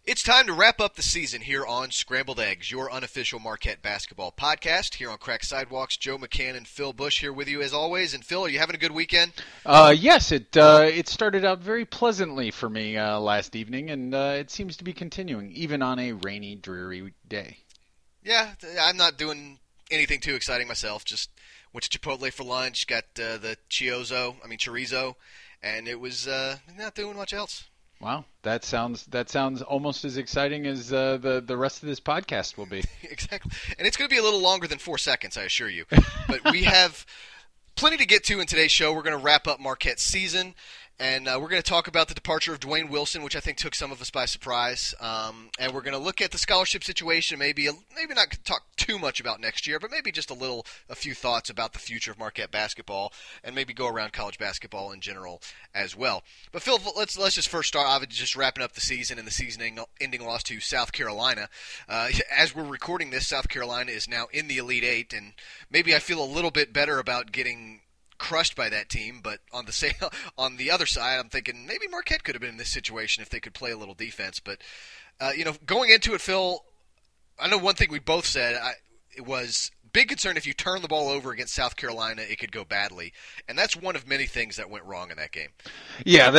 It's time to wrap up the season here on Scrambled Eggs, your unofficial Marquette basketball podcast. Here on Cracked Sidewalks, Joe McCann and Phil Bush here with you as always. And Phil, are you having a good weekend? Yes, it started out very pleasantly for me last evening, and it seems to be continuing, even on a rainy, dreary day. Yeah, I'm not doing anything too exciting myself. Just went to Chipotle for lunch, got the chorizo, and it was not doing much else. Wow, that sounds almost as exciting as the rest of this podcast will be. Exactly, and it's going to be a little longer than 4 seconds, I assure you. But we have plenty to get to in today's show. We're going to wrap up Marquette's season, and we're going to talk about the departure of Dwayne Wilson, which I think took some of us by surprise. And we're going to look at the scholarship situation, maybe not talk too much about next year, but maybe just a few thoughts about the future of Marquette basketball, and maybe go around college basketball in general as well. But Phil, let's just first start off just wrapping up the season and the season-ending loss to South Carolina. As we're recording this, South Carolina is now in the Elite Eight, and maybe I feel a little bit better about getting crushed by that team, but on the other side, I'm thinking maybe Marquette could have been in this situation if they could play a little defense. But going into it, Phil, I know one thing we both said. It was big concern if you turn the ball over against South Carolina, it could go badly, and that's one of many things that went wrong in that game. Yeah,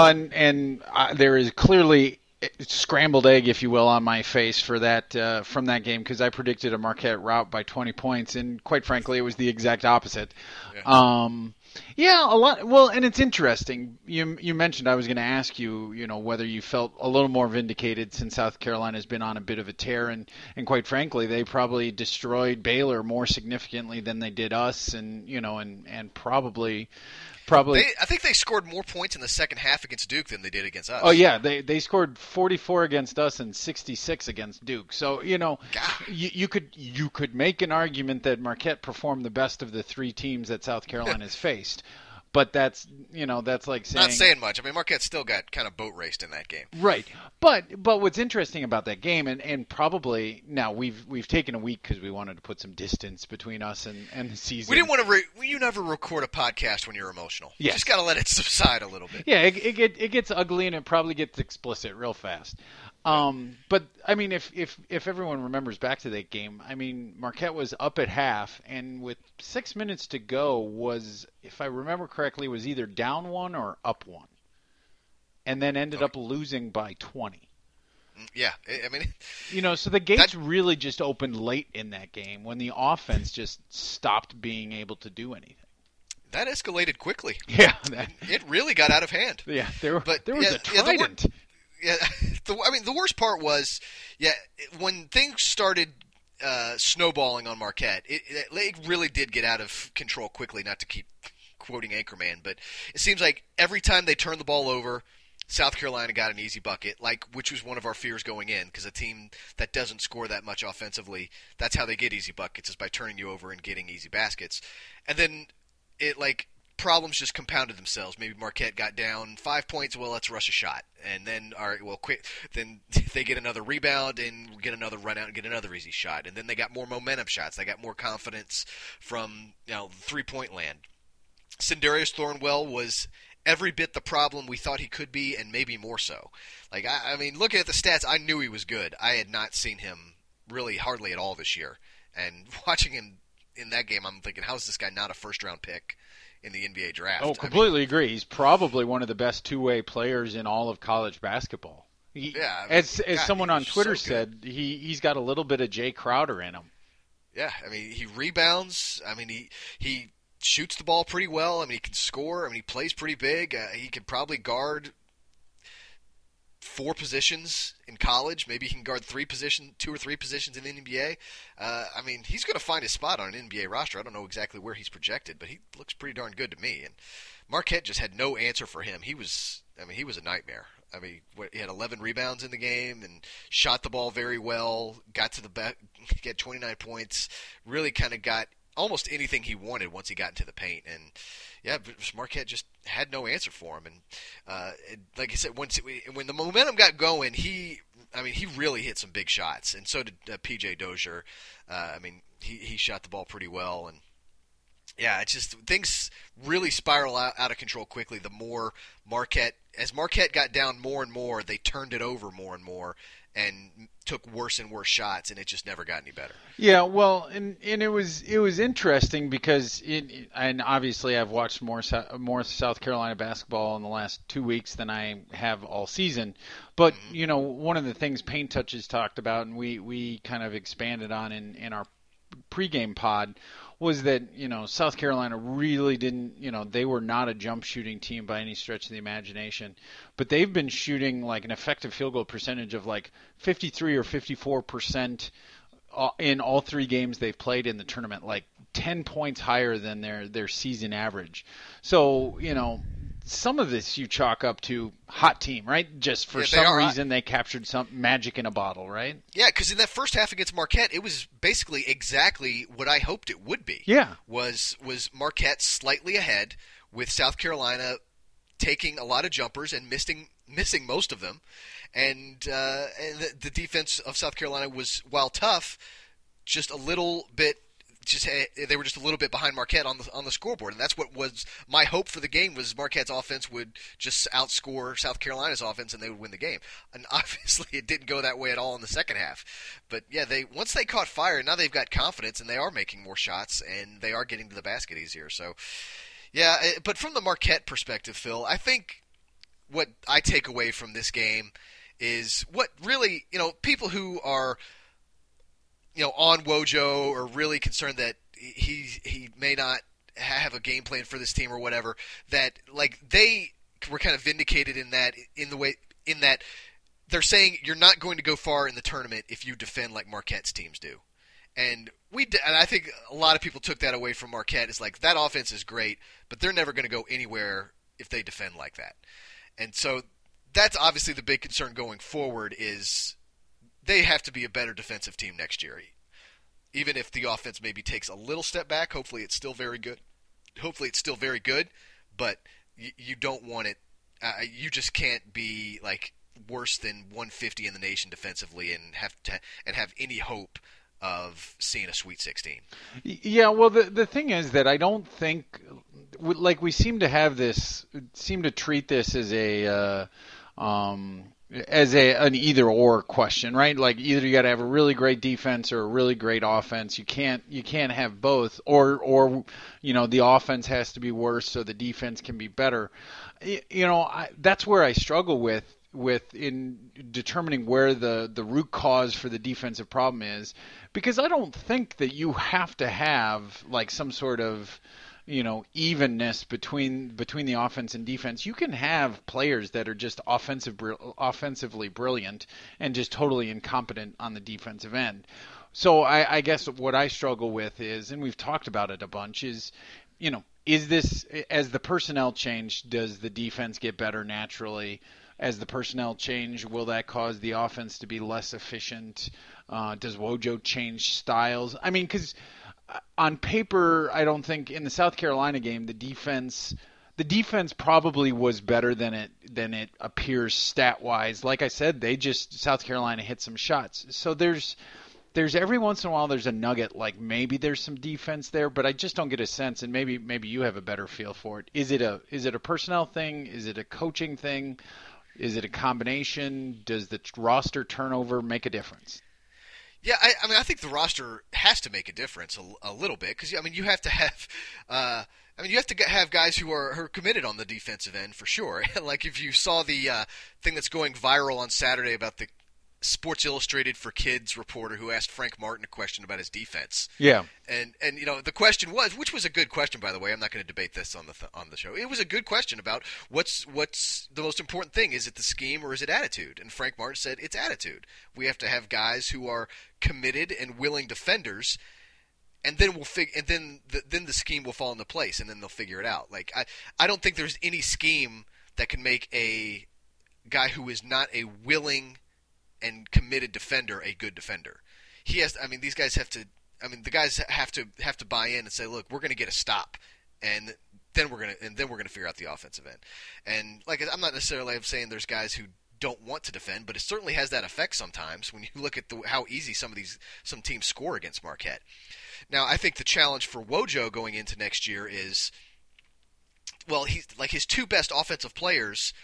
there is clearly scrambled egg, if you will, on my face for that from that game, because I predicted a Marquette rout by 20 points, and quite frankly, it was the exact opposite. Yeah. A lot. Well, and it's interesting. You mentioned I was going to ask you, whether you felt a little more vindicated since South Carolina's been on a bit of a tear, and quite frankly, they probably destroyed Baylor more significantly than they did us, and probably. I think they scored more points in the second half against Duke than they did against us. Oh yeah, they scored 44 against us and 66 against Duke. So you could make an argument that Marquette performed the best of the three teams that South Carolina's faced. But that's like saying, not saying much. I mean, Marquette still got kind of boat raced in that game. Right. But what's interesting about that game, and probably now we've taken a week because we wanted to put some distance between us and the season. We didn't want to. You never record a podcast when you're emotional. Yes. You just got to let it subside a little bit. Yeah, it gets ugly and it probably gets explicit real fast. But I mean, if everyone remembers back to that game, I mean, Marquette was up at half, and with 6 minutes to go was, if I remember correctly, was either down 1 or up 1, and then ended up losing by 20. Yeah, I mean, so the gates really just opened late in that game when the offense just stopped being able to do anything. That escalated quickly. Yeah, it really got out of hand. Yeah, there was a trident. The worst part was, when things started snowballing on Marquette, it really did get out of control quickly, not to keep quoting Anchorman, but it seems like every time they turned the ball over, South Carolina got an easy bucket, which was one of our fears going in, because a team that doesn't score that much offensively, that's how they get easy buckets, is by turning you over and getting easy baskets. And then problems just compounded themselves. Maybe Marquette got down 5 points. Well, let's rush a shot, and then quick. Then they get another rebound and get another run out and get another easy shot, and then they got more momentum shots. They got more confidence from 3-point land. Sindarius Thornwell was every bit the problem we thought he could be, and maybe more so. I mean, looking at the stats, I knew he was good. I had not seen him really hardly at all this year, and watching him in that game, I'm thinking, how is this guy not a first-round pick in the NBA draft? Oh, completely agree. He's probably one of the best two-way players in all of college basketball. As someone on Twitter said, he's got a little bit of Jay Crowder in him. Yeah, I mean, he rebounds. I mean, he shoots the ball pretty well. I mean, he can score. I mean, he plays pretty big. He could probably guard 4 positions in college. Maybe he can guard 2 or 3 positions in the NBA. I mean, he's going to find his spot on an NBA roster. I don't know exactly where he's projected, but he looks pretty darn good to me. And Marquette just had no answer for him. He was a nightmare. I mean, he had 11 rebounds in the game and shot the ball very well. Got to the back, get 29 points. Really kind of got almost anything he wanted once he got into the paint. And yeah, Marquette just had no answer for him. And like I said, when the momentum got going, he really hit some big shots, and so did P.J. Dozier. He shot the ball pretty well, and yeah, it's just things really spiral out of control quickly. The more Marquette as Marquette got down more and more, they turned it over more and more and took worse and worse shots, and it just never got any better. Yeah, well, and it was interesting because and obviously I've watched more South Carolina basketball in the last 2 weeks than I have all season. But one of the things Paint Touches talked about, and we kind of expanded on in our pregame pod, was that South Carolina really didn't, they were not a jump shooting team by any stretch of the imagination, but they've been shooting like an effective field goal percentage of like 53 or 54% in all 3 games they've played in the tournament, like 10 points higher than their season average. So some of this you chalk up to hot team, right? Just for some reason they captured some magic in a bottle, right? Yeah, because in that first half against Marquette, it was basically exactly what I hoped it would be. Yeah. Was Marquette slightly ahead with South Carolina taking a lot of jumpers and missing most of them. And the defense of South Carolina was, while tough, just a little bit they were just a little bit behind Marquette on the scoreboard, and that's what was my hope for the game, was Marquette's offense would just outscore South Carolina's offense and they would win the game. And obviously it didn't go that way at all in the second half. But yeah, once they caught fire, now they've got confidence and they are making more shots and they are getting to the basket easier. So yeah, but from the Marquette perspective, Phil, I think what I take away from this game is what really, people who are on Wojo are really concerned that he may not have a game plan for this team or whatever, that like they were kind of vindicated in that they're saying you're not going to go far in the tournament if you defend like Marquette's teams do. And I think a lot of people took that away from Marquette. It's like, that offense is great, but they're never going to go anywhere if they defend like that. And so that's obviously the big concern going forward, is they have to be a better defensive team next year. Even if the offense maybe takes a little step back, hopefully it's still very good. But you don't want it. You just can't be like worse than 150 in the nation defensively and have any hope of seeing a Sweet 16. Yeah, well, the thing is that I don't think, like, we seem to treat this as an either-or question, right? Like, either you got to have a really great defense or a really great offense. You can't have both, or the offense has to be worse so the defense can be better. That's where I struggle with in determining where the root cause for the defensive problem is, because I don't think that you have to have like some sort of evenness between the offense and defense. You can have players that are just offensively brilliant and just totally incompetent on the defensive end. So I guess what I struggle with is, and we've talked about it a bunch, is this, as the personnel change, does the defense get better naturally? As the personnel change, will that cause the offense to be less efficient? Does Wojo change styles? I mean, because on paper, I don't think in the South Carolina game the defense probably was better than it appears stat wise. Like I said, South Carolina hit some shots. So there's every once in a while there's a nugget, like maybe there's some defense there, but I just don't get a sense. And maybe you have a better feel for it. Is it a personnel thing? Is it a coaching thing? Is it a combination? Does the roster turnover make a difference? Yeah, I think the roster has to make a difference a little bit, because you have to have have guys who are committed on the defensive end for sure. Like if you saw the thing that's going viral on Saturday about the Sports Illustrated for Kids reporter who asked Frank Martin a question about his defense. Yeah. And the question was, which was a good question, by the way. I'm not going to debate this on the show. It was a good question about what's the most important thing. Is it the scheme or is it attitude? And Frank Martin said it's attitude. We have to have guys who are committed and willing defenders, and then then the scheme will fall into place, and then they'll figure it out. Like I don't think there's any scheme that can make a guy who is not a willing and committed defender a good defender. These guys have to. The guys have to buy in and say, look, we're going to get a stop, and then we're going to figure out the offensive end. And like, I'm not necessarily saying there's guys who don't want to defend, but it certainly has that effect sometimes when you look at how easy some teams score against Marquette. Now, I think the challenge for Wojo going into next year is, well, he's like his two best offensive players.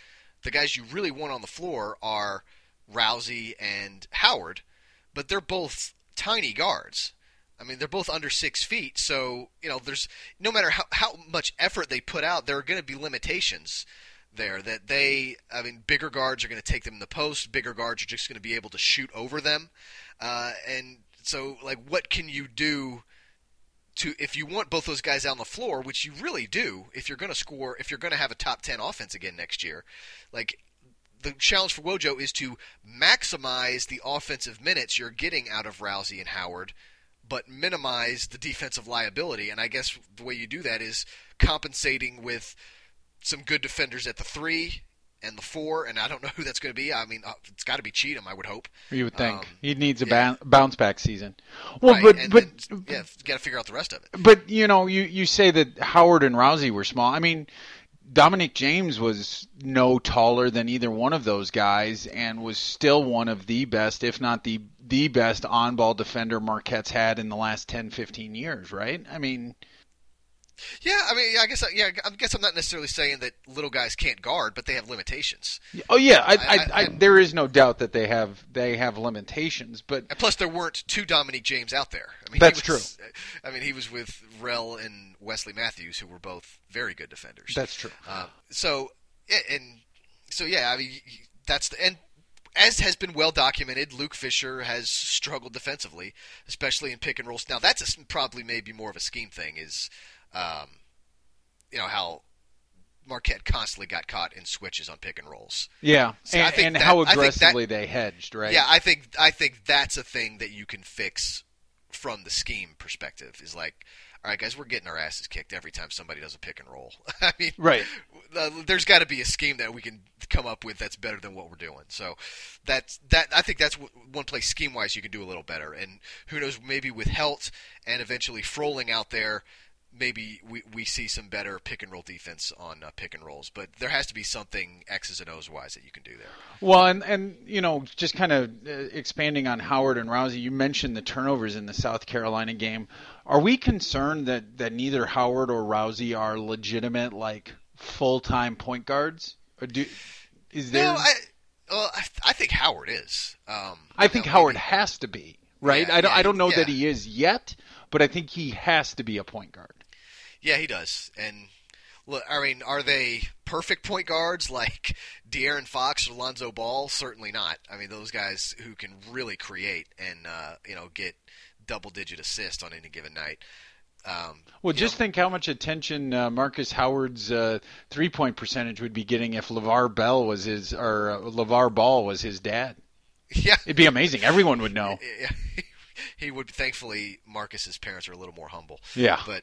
the guys you really want on the floor are Rousey and Howard, but they're both tiny guards. I mean, they're both under 6 feet, so there's no matter how much effort they put out, there are going to be limitations there. Bigger guards are going to take them in the post. Bigger guards are just going to be able to shoot over them, and so what can you do if you want both those guys out on the floor, which you really do, if you're going to score, if you're going to have a top 10 offense again next year, the challenge for Wojo is to maximize the offensive minutes you're getting out of Rousey and Howard, but minimize the defensive liability. And I guess the way you do that is compensating with some good defenders at the 3 and the 4, and I don't know who that's going to be. I mean, it's got to be Cheatham, I would hope. You would think. He needs a bounce back season. Well, right, but got to figure out the rest of it. But, you say that Howard and Rousey were small. I mean, Dominic James was no taller than either one of those guys and was still one of the best, if not the best on-ball defender Marquette's had in the last 10, 15 years, right? I mean... Yeah, I guess I'm not necessarily saying that little guys can't guard, but they have limitations. Oh yeah, there is no doubt that they have limitations, but and plus there weren't 2 Dominique James out there. That's true. He was with Rel and Wesley Matthews, who were both very good defenders. That's true. That's and as has been well documented, Luke Fisher has struggled defensively, especially in pick and rolls. Now that's probably maybe more of a scheme thing. Is how Marquette constantly got caught in switches on pick and rolls. Yeah, so how aggressively they hedged, right? Yeah, I think that's a thing that you can fix from the scheme perspective. Is all right, guys, we're getting our asses kicked every time somebody does a pick and roll. Right. There's got to be a scheme that we can come up with that's better than what we're doing. So I think that's one place scheme wise you can do a little better. And who knows, maybe with Helt and eventually Froling out there, maybe we see some better pick and roll defense on pick and rolls, but there has to be something X's and O's wise that you can do there. Well, and just kind of expanding on Howard and Rousey, you mentioned the turnovers in the South Carolina game. Are we concerned that neither Howard or Rousey are legitimate full-time point guards? Or is there? No, I think Howard is. I think Howard has to be, right? Yeah, I don't know that he is yet, but I think he has to be a point guard. Yeah, he does. And look, are they perfect point guards like De'Aaron Fox or Lonzo Ball? Certainly not. Those guys who can really create and get double-digit assists on any given night. Think how much attention Marcus Howard's three-point percentage would be getting if LeVar Ball was his dad. Yeah, it'd be amazing. Everyone would know. Yeah. He would. Thankfully, Marcus's parents are a little more humble. Yeah, but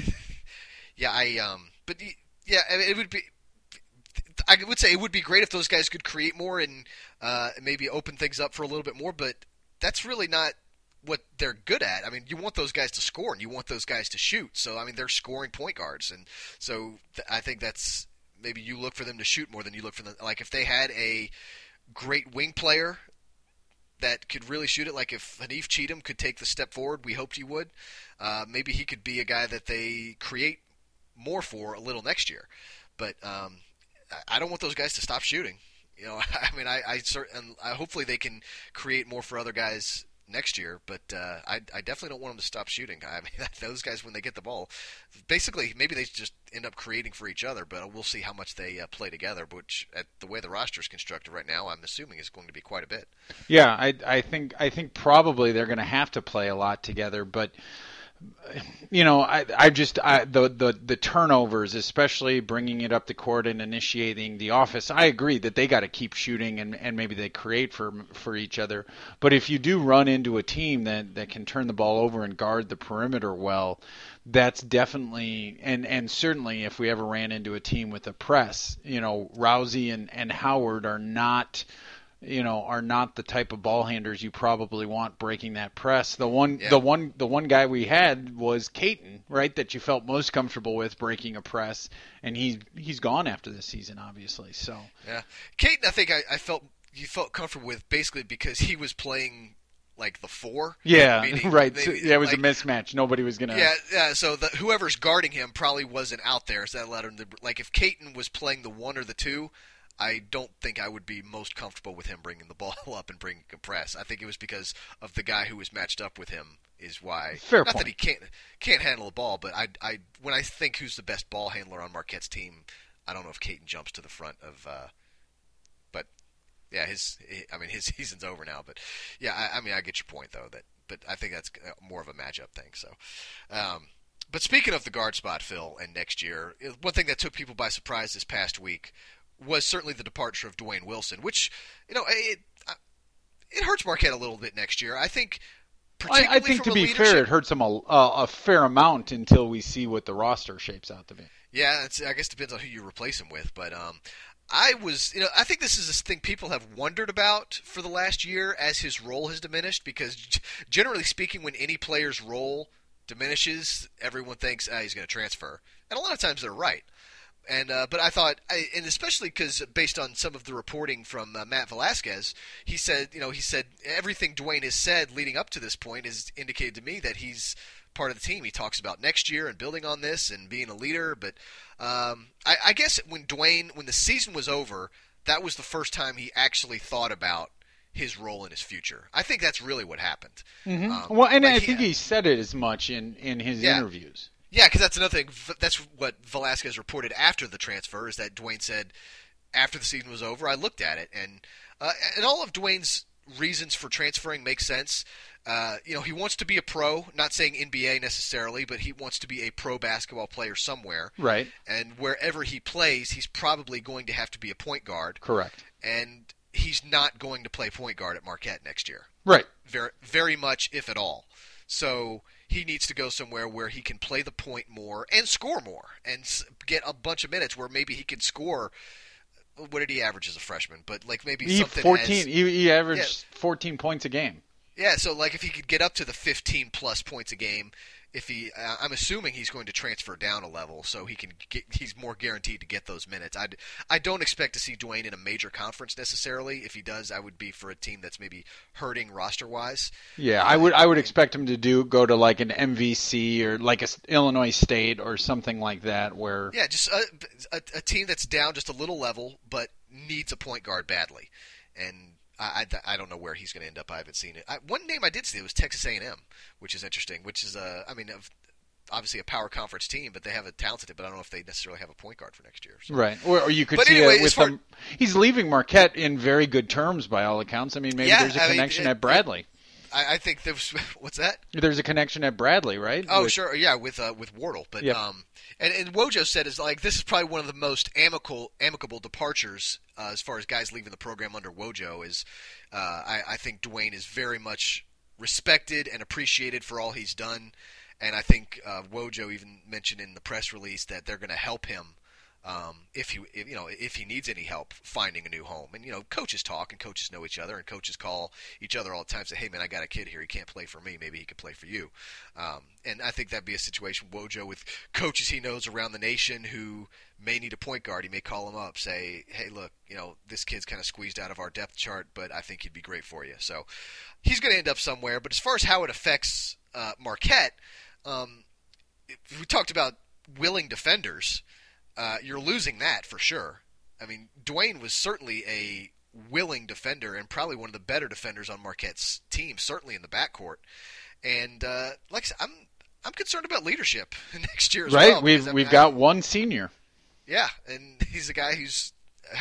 it would be. I would say it would be great if those guys could create more and maybe open things up for a little bit more. But that's really not what they're good at. You want those guys to score and you want those guys to shoot. So they're scoring point guards, and so I think that's maybe you look for them to shoot more than you look for them. If they had a great wing player that could really shoot it, like if Hanif Cheatham could take the step forward we hoped he would, maybe he could be a guy that they create more for a little next year. But I don't want those guys to stop shooting. Hopefully they can create more for other guys next year, but I definitely don't want them to stop shooting. Those guys, when they get the ball, basically maybe they just end up creating for each other, but we'll see how much they play together, which at the way the roster is constructed right now, I'm assuming is going to be quite a bit. Yeah, I think probably they're going to have to play a lot together, but the turnovers, especially bringing it up the court and initiating the offense, I agree that they got to keep shooting and maybe they create for each other. But if you do run into a team that can turn the ball over and guard the perimeter well, that's definitely and certainly if we ever ran into a team with a press, Rousey and Howard are not the type of ball handlers you probably want breaking that press. The one guy we had was Caton, right, that you felt most comfortable with breaking a press, and he's gone after this season, obviously. So yeah, Caton, I think I felt you felt comfortable with basically because he was playing like the 4. Yeah, right. It was a mismatch. Nobody was gonna. Yeah. So whoever's guarding him probably wasn't out there, so that allowed him to. If Caton was playing the 1 or the 2. I don't think I would be most comfortable with him bringing the ball up and bringing a press. I think it was because of the guy who was matched up with him is why. Fair Not point. that he can't handle the ball, but when I think who's the best ball handler on Marquette's team, I don't know if Caton jumps to the front of. But yeah, his season's over now. But yeah, I mean I get your point though. But I think that's more of a matchup thing. So. But speaking of the guard spot, Phil, and next year, one thing that took people by surprise this past week was certainly the departure of Dwayne Wilson, which, it hurts Marquette a little bit next year. I think, particularly I think from to a be leadership, fair, it hurts them a fair amount until we see what the roster shapes out to be. Yeah, I guess it depends on who you replace him with, but I think this is a thing people have wondered about for the last year as his role has diminished, because generally speaking, when any player's role diminishes, everyone thinks he's going to transfer, and a lot of times they're right. And but I thought, and especially because based on some of the reporting from Matt Velasquez, he said everything Dwayne has said leading up to this point has indicated to me that he's part of the team. He talks about next year and building on this and being a leader. But I guess when the season was over, that was the first time he actually thought about his role in his future. I think that's really what happened. Mm-hmm. Well, and I think he said it as much in his interviews. Yeah, because that's another thing. That's what Velasquez reported after the transfer, is that Dwayne said after the season was over, I looked at it, and all of Dwayne's reasons for transferring make sense. He wants to be a pro, not saying NBA necessarily, but he wants to be a pro basketball player somewhere. Right. And wherever he plays, he's probably going to have to be a point guard. Correct. And he's not going to play point guard at Marquette next year. Right. Very, very much, if at all. So he needs to go somewhere where he can play the point more and score more and get a bunch of minutes where maybe he can score. What did he average as a freshman? But like maybe something 14. He averaged 14 points a game. Yeah, so like if he could get up to the 15 plus points a game, I'm assuming he's going to transfer down a level, so he's more guaranteed to get those minutes. I don't expect to see Dwayne in a major conference necessarily. If he does, I would be for a team that's maybe hurting roster wise. Yeah, I would expect him to go to like an MVC or like a Illinois State or something like that, where just a team that's down just a little level but needs a point guard badly, and I don't know where he's going to end up. I haven't seen it. One name I did see was Texas A&M, which is interesting. Which is obviously a power conference team, but they have a talented team. But I don't know if they necessarily have a point guard for next year. So. Right, or you could but see anyway, it with them. He's leaving Marquette in very good terms by all accounts. I mean, maybe there's a connection at Bradley. I think there was what's that? There's a connection at Bradley, right? Oh, sure, yeah, with Wardle, but yep. And Wojo said is like this is probably one of the most amicable departures as far as guys leaving the program under Wojo is. I think Dwayne is very much respected and appreciated for all he's done, and I think Wojo even mentioned in the press release that they're going to help him if he needs any help finding a new home. And coaches talk and coaches know each other, and coaches call each other all the time and say, hey man, I got a kid here, he can't play for me, maybe he could play for you. And I think that'd be a situation Wojo with coaches he knows around the nation who may need a point guard. He may call him up, say, hey look, this kid's kind of squeezed out of our depth chart, but I think he'd be great for you. So he's going to end up somewhere. But as far as how it affects Marquette, we talked about willing defenders. You're losing that for sure. I mean, Dwayne was certainly a willing defender and probably one of the better defenders on Marquette's team, certainly in the backcourt. And like I said, I'm concerned about leadership next year as well. Right, we've got one senior. Yeah, and he's a guy he's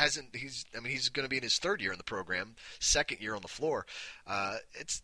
going to be in his third year in the program, second year on the floor. I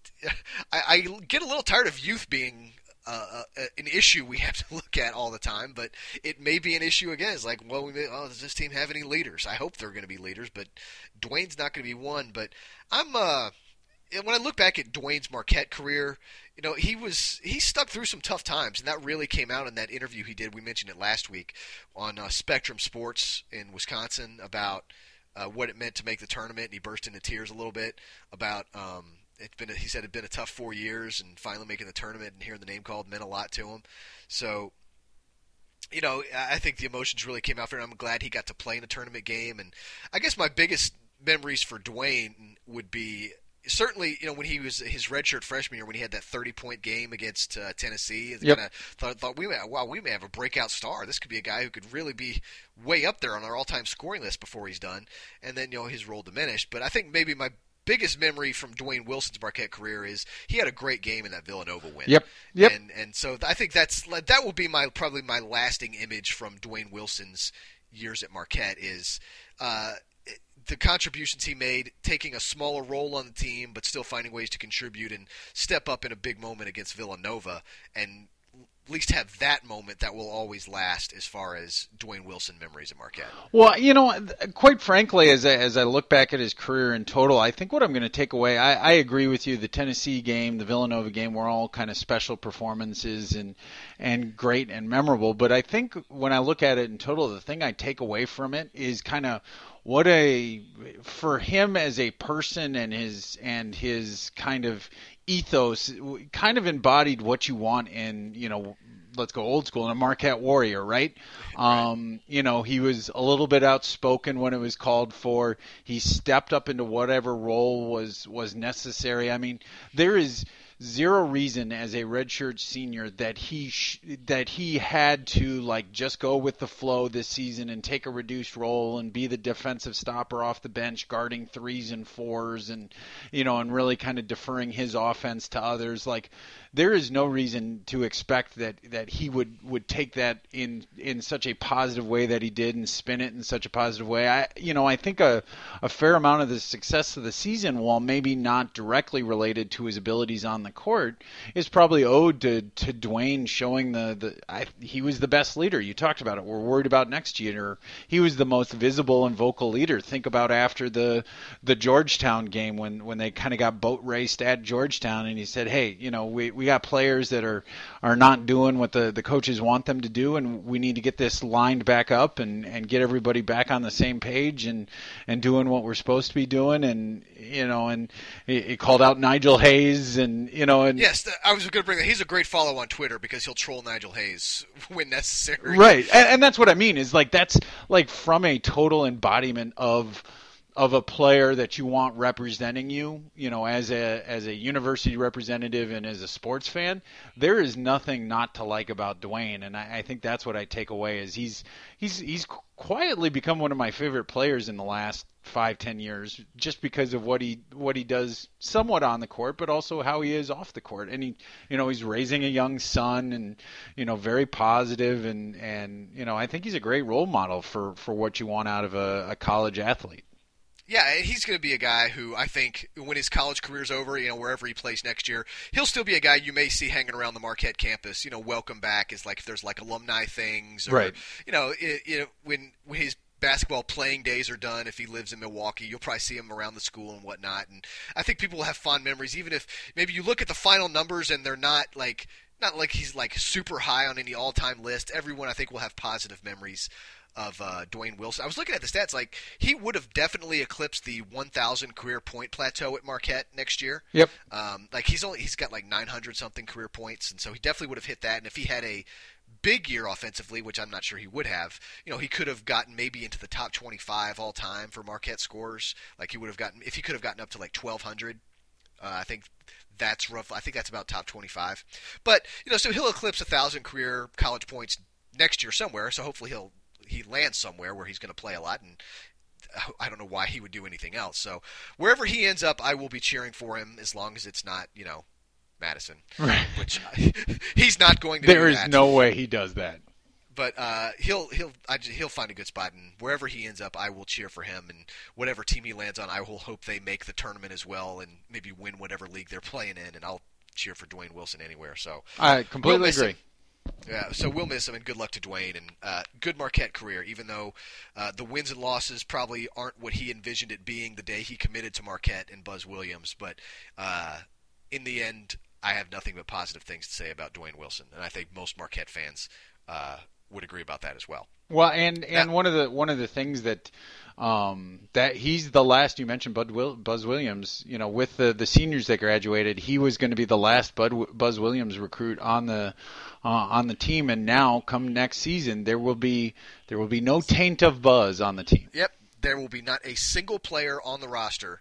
get a little tired of youth being an issue we have to look at all the time, but it may be an issue again. It's like, does this team have any leaders? I hope they're going to be leaders, but Dwayne's not going to be one. But when I look back at Dwayne's Marquette career, he stuck through some tough times, and that really came out in that interview he did. We mentioned it last week on Spectrum Sports in Wisconsin about what it meant to make the tournament, and he burst into tears a little bit about. He said it'd been a tough 4 years, and finally making the tournament and hearing the name called meant a lot to him. So, I think the emotions really came out for him. I'm glad he got to play in a tournament game. And I guess my biggest memories for Dwayne would be, certainly, when he was his redshirt freshman year, when he had that 30-point game against Tennessee, Yep. kind of thought we may have a breakout star. This could be a guy who could really be way up there on our all-time scoring list before he's done. And then his role diminished. But I think maybe my biggest memory from Dwayne Wilson's Marquette career is he had a great game in that Villanova win. Yep. And so I think that will be probably my lasting image from Dwayne Wilson's years at Marquette is the contributions he made, taking a smaller role on the team, but still finding ways to contribute and step up in a big moment against Villanova, and at least have that moment that will always last as far as Dwayne Wilson memories at Marquette. Well, quite frankly, as I look back at his career in total, I think what I'm going to take away, I agree with you, the Tennessee game, the Villanova game were all kind of special performances and great and memorable, but I think when I look at it in total, the thing I take away from it is kind of for him as a person and his kind of ethos kind of embodied what you want in, let's go old school, in a Marquette Warrior, right? He was a little bit outspoken when it was called for. He stepped up into whatever role was necessary. I mean, there is zero reason as a redshirt senior that he had to just go with the flow this season and take a reduced role and be the defensive stopper off the bench guarding 3s and 4s and and really kind of deferring his offense to others. There is no reason to expect that he would take that in such a positive way that he did and spin it in such a positive way. I think a fair amount of the success of the season, while maybe not directly related to his abilities on the court, is probably owed to Dwayne showing he was the best leader. You talked about it. We're worried about next year. He was the most visible and vocal leader. Think about after the Georgetown game when they kind of got boat raced at Georgetown, and he said, "Hey, we got players that are not doing what the coaches want them to do, and we need to get this lined back up and get everybody back on the same page and doing what we're supposed to be doing." And he called out Nigel Hayes and yes, I was going to bring that. He's a great follow on Twitter because he'll troll Nigel Hayes when necessary. Right, and that's what I mean is that's from a total embodiment of a player that you want representing you, as a university representative and as a sports fan. There is nothing not to like about Dwayne, and I think that's what I take away is he's quietly become one of my favorite players in the last 5-10 years, just because of what he does somewhat on the court, but also how he is off the court. And he's raising a young son, and very positive, and I think he's a great role model for what you want out of a college athlete. Yeah, he's going to be a guy who I think when his college career's over, wherever he plays next year, he'll still be a guy you may see hanging around the Marquette campus. Welcome back is if there's alumni things, or right. When his basketball playing days are done, if he lives in Milwaukee, you'll probably see him around the school and whatnot. And I think people will have fond memories, even if maybe you look at the final numbers and they're not like he's super high on any all-time list. Everyone I think will have positive memories of Dwayne Wilson. I was looking at the stats, he would have definitely eclipsed the 1,000 career point plateau at Marquette next year. Yep. He's got 900 something career points, and so he definitely would have hit that. And if he had a big year offensively, which I'm not sure he would have, he could have gotten maybe into the top 25 all time for Marquette scores. He would have gotten, if he could have gotten up to 1,200. I think that's rough. I think that's about top 25. But so he'll eclipse 1,000 career college points next year somewhere. So hopefully he lands somewhere where he's going to play a lot, and I don't know why he would do anything else. So wherever he ends up, I will be cheering for him as long as it's not, Madison, right. Which he's not going to do that. There is no way he does that. But he'll find a good spot, and wherever he ends up, I will cheer for him. And whatever team he lands on, I will hope they make the tournament as well and maybe win whatever league they're playing in. And I'll cheer for Dwayne Wilson anywhere. So I completely agree. Yeah, so we'll miss him, and good luck to Dwayne, and good Marquette career, even though the wins and losses probably aren't what he envisioned it being the day he committed to Marquette and Buzz Williams. But in the end, I have nothing but positive things to say about Dwayne Wilson, and I think most Marquette fans would agree about that as well. Well, and one of the things that he's the last, you mentioned Buzz Williams, with the seniors that graduated, he was going to be the last Buzz Williams recruit on the team, and now come next season there will be no taint of Buzz on the team. Yep, there will be not a single player on the roster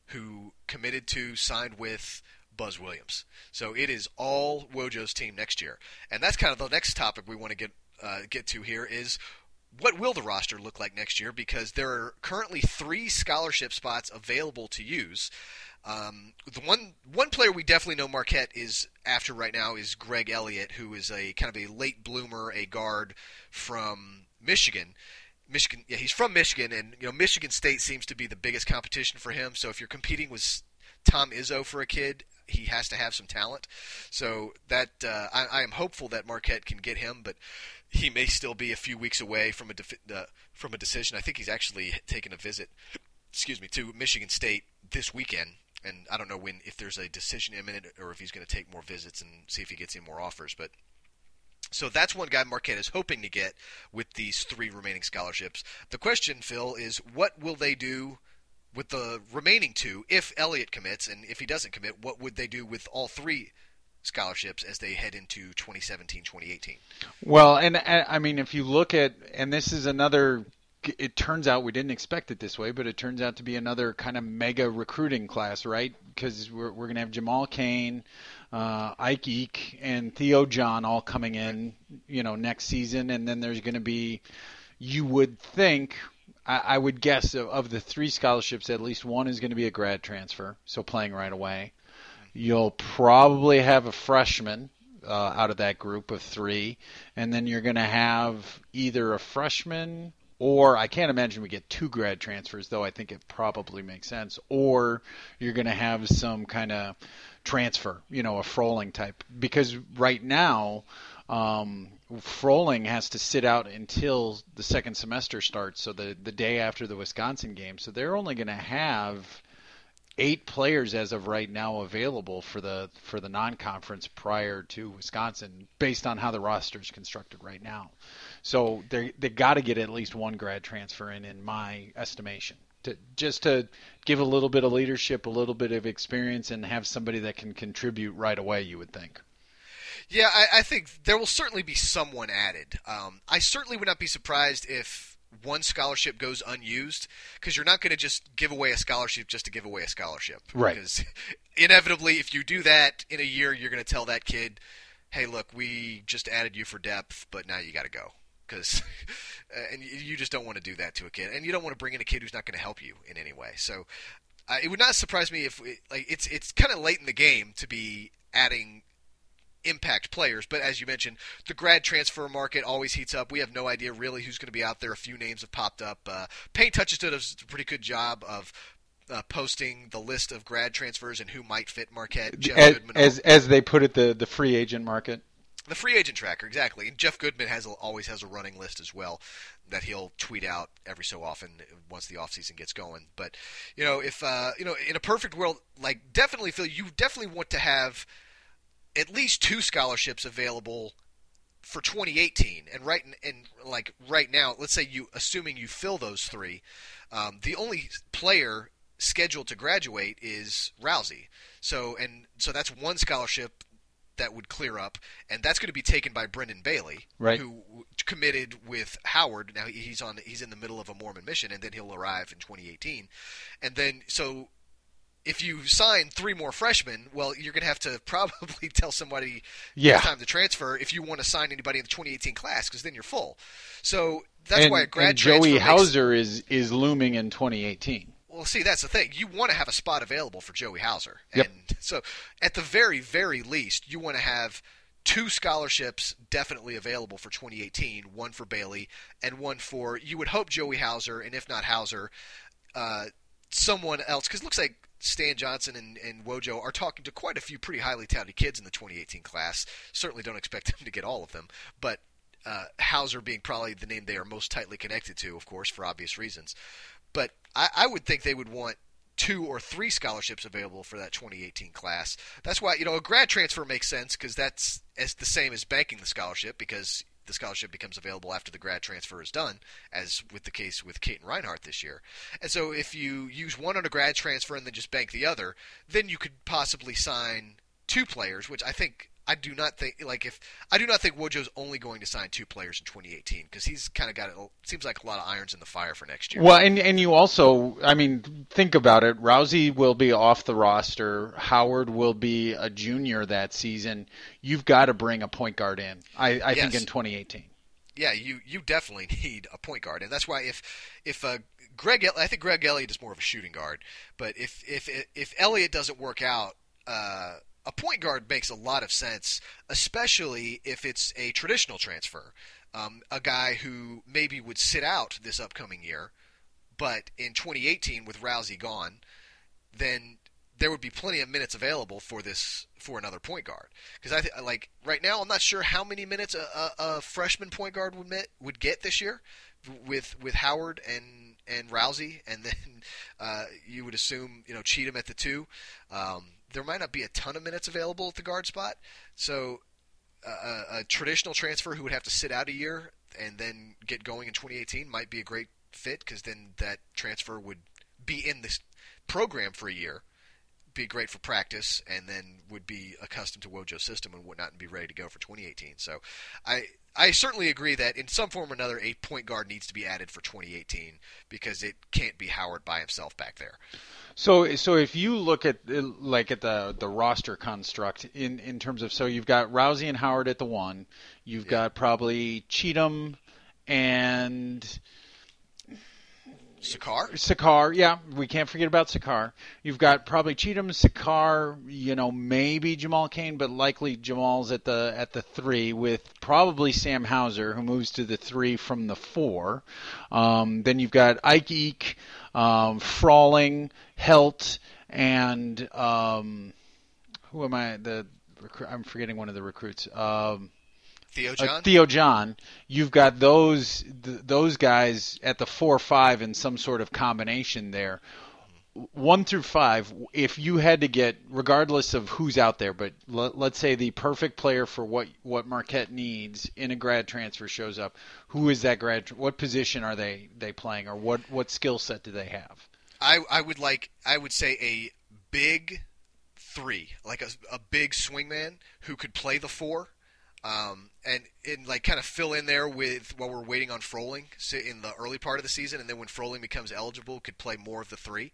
who committed to, signed with Buzz Williams. So it is all Wojo's team next year. And that's kind of the next topic we want to get to here is what will the roster look like next year, because there are currently 3 scholarship spots available to use. The one player we definitely know Marquette is after right now is Greg Elliott, who is a kind of a late bloomer, a guard from Michigan. Yeah, he's from Michigan, and Michigan State seems to be the biggest competition for him. So if you're competing with Tom Izzo for a kid, he has to have some talent. So that I am hopeful that Marquette can get him, but he may still be a few weeks away from a decision. I think he's actually taking a visit, to Michigan State this weekend, and I don't know if there's a decision imminent or if he's going to take more visits and see if he gets any more offers. But so that's one guy Marquette is hoping to get with these 3 remaining scholarships. The question, Phil, is what will they do with the remaining 2 if Elliott commits, and if he doesn't commit, what would they do with all 3 scholarships as they head into 2017-2018? Well, and I mean, if you look at, and this is another, it turns out we didn't expect it this way, but it turns out to be another kind of mega recruiting class, right? Because we're going to have Jamal Cain, Ike Eek, and Theo John all coming in, next season, and then there's going to be, you would think, I would guess of the 3 scholarships, at least one is going to be a grad transfer, so playing right away. You'll probably have a freshman out of that group of 3, and then you're going to have either a freshman, or I can't imagine we get 2 grad transfers, though I think it probably makes sense, or you're going to have some kind of transfer, a Froling type, because right now Froling has to sit out until the second semester starts, so the day after the Wisconsin game. So they're only going to have 8 players as of right now available for the non-conference prior to Wisconsin, based on how the roster is constructed right now. So they got to get at least 1 grad transfer in my estimation, just to give a little bit of leadership, a little bit of experience, and have somebody that can contribute right away, you would think. Yeah, I think there will certainly be someone added. I certainly would not be surprised if one scholarship goes unused, because you're not going to just give away a scholarship just to give away a scholarship. Right. Because inevitably, if you do that in a year, you're going to tell that kid, hey, look, we just added you for depth, but now you got to go. And you just don't want to do that to a kid. And you don't want to bring in a kid who's not going to help you in any way. So it would not surprise me if it's kind of late in the game to be adding impact players, but as you mentioned, the grad transfer market always heats up. We have no idea really who's going to be out there. A few names have popped up. Paint Touches does a pretty good job of posting the list of grad transfers and who might fit Marquette. Jeff Goodman, as they put it, the free agent market. The free agent tracker, exactly. And Jeff Goodman always has a running list as well that he'll tweet out every so often once the offseason gets going. But if in a perfect world, definitely, Phil, you definitely want to have at least 2 scholarships available for 2018, and right now, let's say assuming you fill those 3, the only player scheduled to graduate is Rousey. So that's 1 scholarship that would clear up, and that's going to be taken by Brendan Bailey, right, who committed with Howard. Now he's in the middle of a Mormon mission, and then he'll arrive in 2018, and then so. If you sign 3 more freshmen, well, you're going to have to probably tell somebody it's time to transfer if you want to sign anybody in the 2018 class, because then you're full. So that's why a grad transfer Joey Hauser is looming in 2018. Well, see, that's the thing. You want to have a spot available for Joey Hauser. Yep. And so at the very, very least, you want to have 2 scholarships definitely available for 2018, 1 for Bailey and 1 for, you would hope, Joey Hauser, and if not Hauser, someone else, because it looks like Stan Johnson and Wojo are talking to quite a few pretty highly touted kids in the 2018 class. Certainly don't expect them to get all of them, but Hauser being probably the name they are most tightly connected to, of course, for obvious reasons. But I would think they would want 2 or 3 scholarships available for that 2018 class. That's why, a grad transfer makes sense, because that's the same as banking the scholarship, because the scholarship becomes available after the grad transfer is done, as with the case with Caton Reinhardt this year. And so if you use 1 on a grad transfer and then just bank the other, then you could possibly sign 2 players, which I think I do not think Wojo's only going to sign 2 players in 2018 because he's kind of got seems like a lot of irons in the fire for next year. Well, and you also, I mean, think about it. Rousey will be off the roster. Howard will be a junior that season. You've got to bring a point guard in. I think in 2018. Yeah, you definitely need a point guard, and that's why if I think Greg Elliott is more of a shooting guard, but if Elliott doesn't work out. A point guard makes a lot of sense, especially if it's a traditional transfer. A guy who maybe would sit out this upcoming year, but in 2018 with Rousey gone, then there would be plenty of minutes available for another point guard. Because like right now, I'm not sure how many minutes a freshman point guard would get this year with Howard and Rousey, and then you would assume Cheatham at the 2. There might not be a ton of minutes available at the guard spot, so a traditional transfer who would have to sit out a year and then get going in 2018 might be a great fit because then that transfer would be in this program for a year, be great for practice, and then would be accustomed to Wojo's system and whatnot and be ready to go for 2018. So I certainly agree that in some form or another a point guard needs to be added for 2018 because it can't be Howard by himself back there. So if you look at the roster construct in terms of, so you've got Rousey and Howard at the 1, you've got probably Cheatham and Sakar, yeah, we can't forget about Sakar. You've got probably Cheatham, Sakar, maybe Jamal Cain, but likely Jamal's at the 3 with probably Sam Hauser who moves to the 3 from the 4. Then you've got Ike Eek, Frawling, Helt, and who am I? I'm forgetting one of the recruits. Theo John. You've got those guys at the 4-5 in some sort of combination there. 1 through 5, if you had to get, regardless of who's out there, but let's say the perfect player for what Marquette needs in a grad transfer shows up, who is that grad? What position are they playing, or what skill set do they have? I would say a big 3, like a big swingman who could play the 4. And like kind of fill in there while we're waiting on Froling in the early part of the season, and then when Froling becomes eligible, could play more of the 3.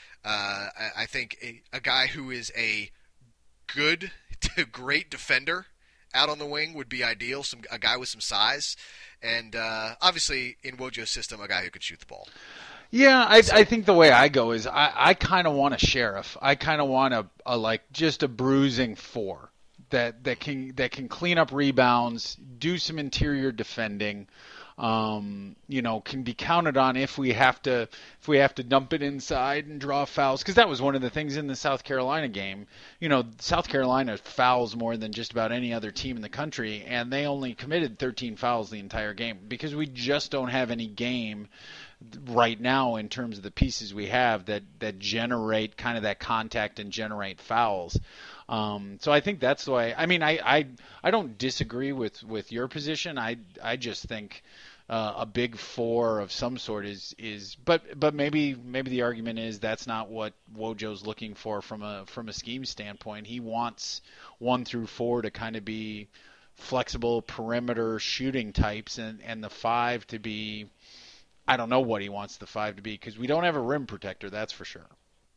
I think a guy who is a good to great defender out on the wing would be ideal. A guy with some size, and obviously in Wojo's system, a guy who could shoot the ball. Yeah, I think the way I go is I kind of want a sheriff. I kind of want just a bruising 4. That can clean up rebounds, do some interior defending, can be counted on if we have to dump it inside and draw fouls, because that was one of the things in the South Carolina game. South Carolina fouls more than just about any other team in the country, and they only committed 13 fouls the entire game because we just don't have any game right now in terms of the pieces we have that generate kind of that contact and generate fouls. So I think that's the way. I mean, I don't disagree with your position. I just think a big 4 of some sort is but maybe the argument is that's not what Wojo's looking for from a scheme standpoint. He wants 1 through 4 to kind of be flexible perimeter shooting types, and the 5 to be, I don't know what he wants the 5 to be, because we don't have a rim protector, that's for sure.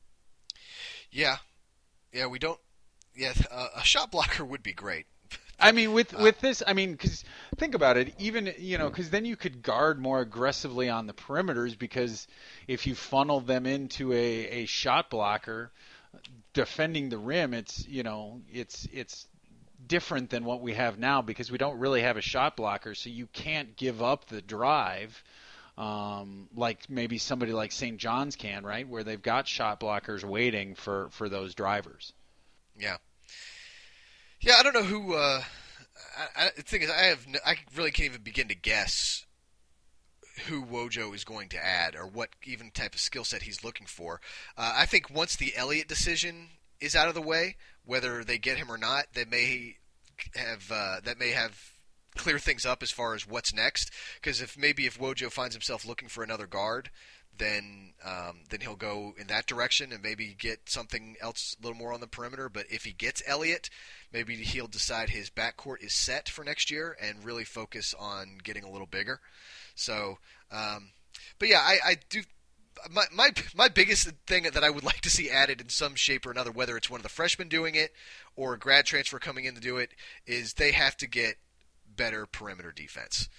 Yeah, we don't. Yeah, a shot blocker would be great. I mean, with this, I mean, because think about it, even, because then you could guard more aggressively on the perimeters, because if you funnel them into a shot blocker defending the rim, it's different than what we have now, because we don't really have a shot blocker, so you can't give up the drive like maybe somebody like St. John's can, right, where they've got shot blockers waiting for those drivers. Yeah, I don't know who. The thing is, I really can't even begin to guess who Wojo is going to add or what even type of skill set he's looking for. I think once the Elliott decision is out of the way, whether they get him or not, that may have clear things up as far as what's next. Because if Wojo finds himself looking for another guard, then he'll go in that direction and maybe get something else a little more on the perimeter. But if he gets Elliott, maybe he'll decide his backcourt is set for next year and really focus on getting a little bigger. So, but yeah, I do. My biggest thing that I would like to see added in some shape or another, whether it's one of the freshmen doing it or a grad transfer coming in to do it, is they have to get better perimeter defense.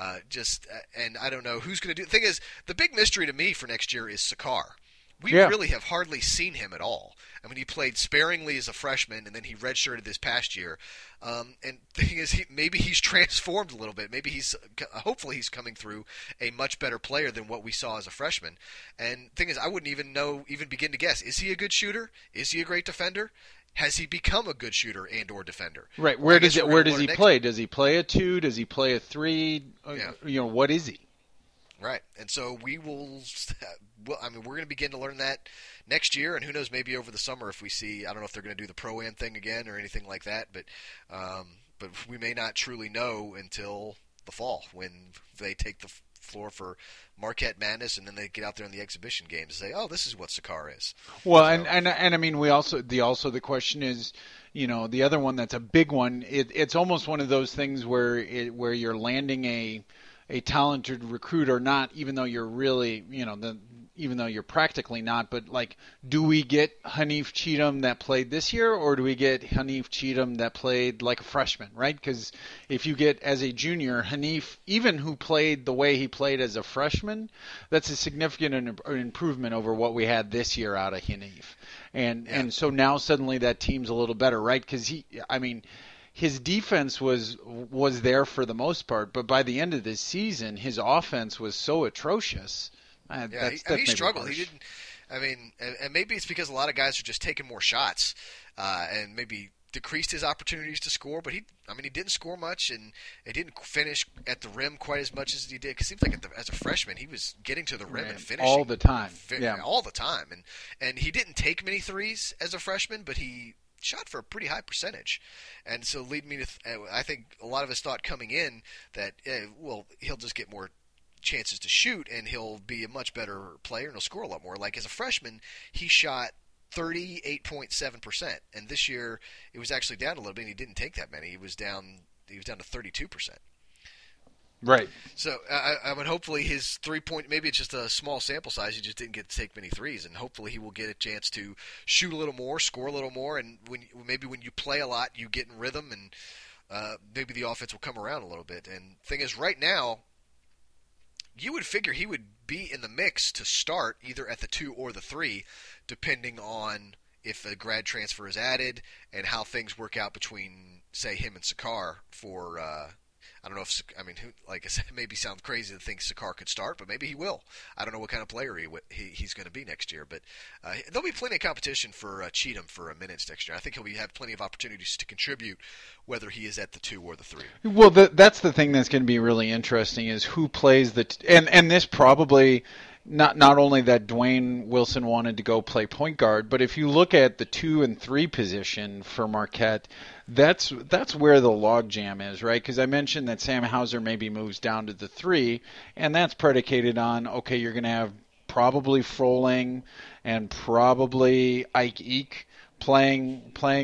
And I don't know who's going to do. The thing is, the big mystery to me for next year is Sakar. We really have hardly seen him at all. I mean, he played sparingly as a freshman, and then he redshirted this past year. And the thing is, maybe he's transformed a little bit. Maybe hopefully he's coming through a much better player than what we saw as a freshman. And the thing is, I wouldn't even begin to guess. Is he a good shooter? Is he a great defender? Has he become a good shooter and or defender? Right. Where does he play? Does he play a 2? Does he play a 3? Yeah. What is he? Right. And so we will. I mean, we're going to begin to learn that next year, and who knows, maybe over the summer if we see. I don't know if they're going to do the Pro-Am thing again or anything like that, but we may not truly know until the fall when they take the floor for Marquette Madness, and then they get out there in the exhibition games and say, "Oh, this is what Sakar is." Well, so, and I mean, the question is, the other one that's a big one. It's almost one of those things where you're landing a talented recruit or not, even though you're really, even though you're practically not, but like, do we get Hanif Cheatham that played this year, or do we get Hanif Cheatham that played like a freshman, right? Because if you get as a junior, Hanif, even who played the way he played as a freshman, that's a significant improvement over what we had this year out of Hanif. And so now suddenly that team's a little better, right? Because his defense was there for the most part, but by the end of this season, his offense was so atrocious. He struggled. He didn't. I mean, and maybe it's because a lot of guys are just taking more shots, and maybe decreased his opportunities to score. But he didn't score much, and he didn't finish at the rim quite as much as he did. Because it seems like as a freshman, he was getting to the rim and finishing all the time. All the time, and he didn't take many threes as a freshman, but he shot for a pretty high percentage, and so lead me to I think a lot of us thought coming in that he'll just get more chances to shoot and he'll be a much better player and he'll score a lot more. Like as a freshman, he shot 38.7%, and this year it was actually down a little bit. And he didn't take that many. He was down to 32%. Right. So I would hopefully his 3-point, maybe it's just a small sample size. He just didn't get to take many threes, and hopefully he will get a chance to shoot a little more, score a little more, and when you play a lot, you get in rhythm, and maybe the offense will come around a little bit. And the thing is, right now, you would figure he would be in the mix to start either at the 2 or the 3, depending on if a grad transfer is added and how things work out between, say, him and Sakar for. I don't know if like I said, it maybe sounds crazy to think Sakar could start, but maybe he will. I don't know what kind of player he's going to be next year, but there'll be plenty of competition for Cheatham for minutes next year. I think he'll have plenty of opportunities to contribute, whether he is at the 2 or the 3. Well, that's the thing that's going to be really interesting is who plays and this probably. Not only that Dwayne Wilson wanted to go play point guard, but if you look at the 2 and 3 position for Marquette, that's where the logjam is, right? Because I mentioned that Sam Hauser maybe moves down to the 3, and that's predicated on, okay, you're going to have probably Froling and probably Ike Eek playing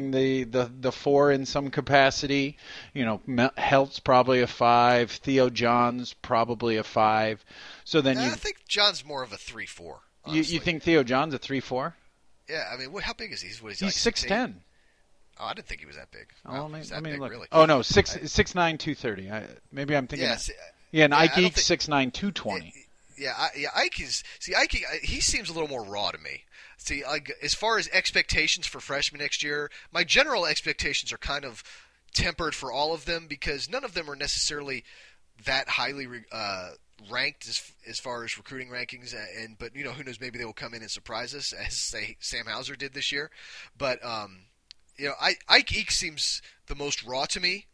the 4 in some capacity. Helt's probably a 5, Theo John's probably a 5. So then I think John's more of a 3-4. You think Theo John's a 3-4? Yeah, I mean, how big is he? He's 6'10". Oh, I didn't think he was that big. Wow, let me look. Really. Oh no, 6'9", 230. Maybe I'm thinking. And Ike Eek's 6'9", 220. Ike is. See, Ike, he seems a little more raw to me. See, as far as expectations for freshmen next year, my general expectations are kind of tempered for all of them because none of them are necessarily that highly ranked as far as recruiting rankings. But who knows? Maybe they will come in and surprise us, as say Sam Hauser did this year. But Ike Eek seems the most raw to me.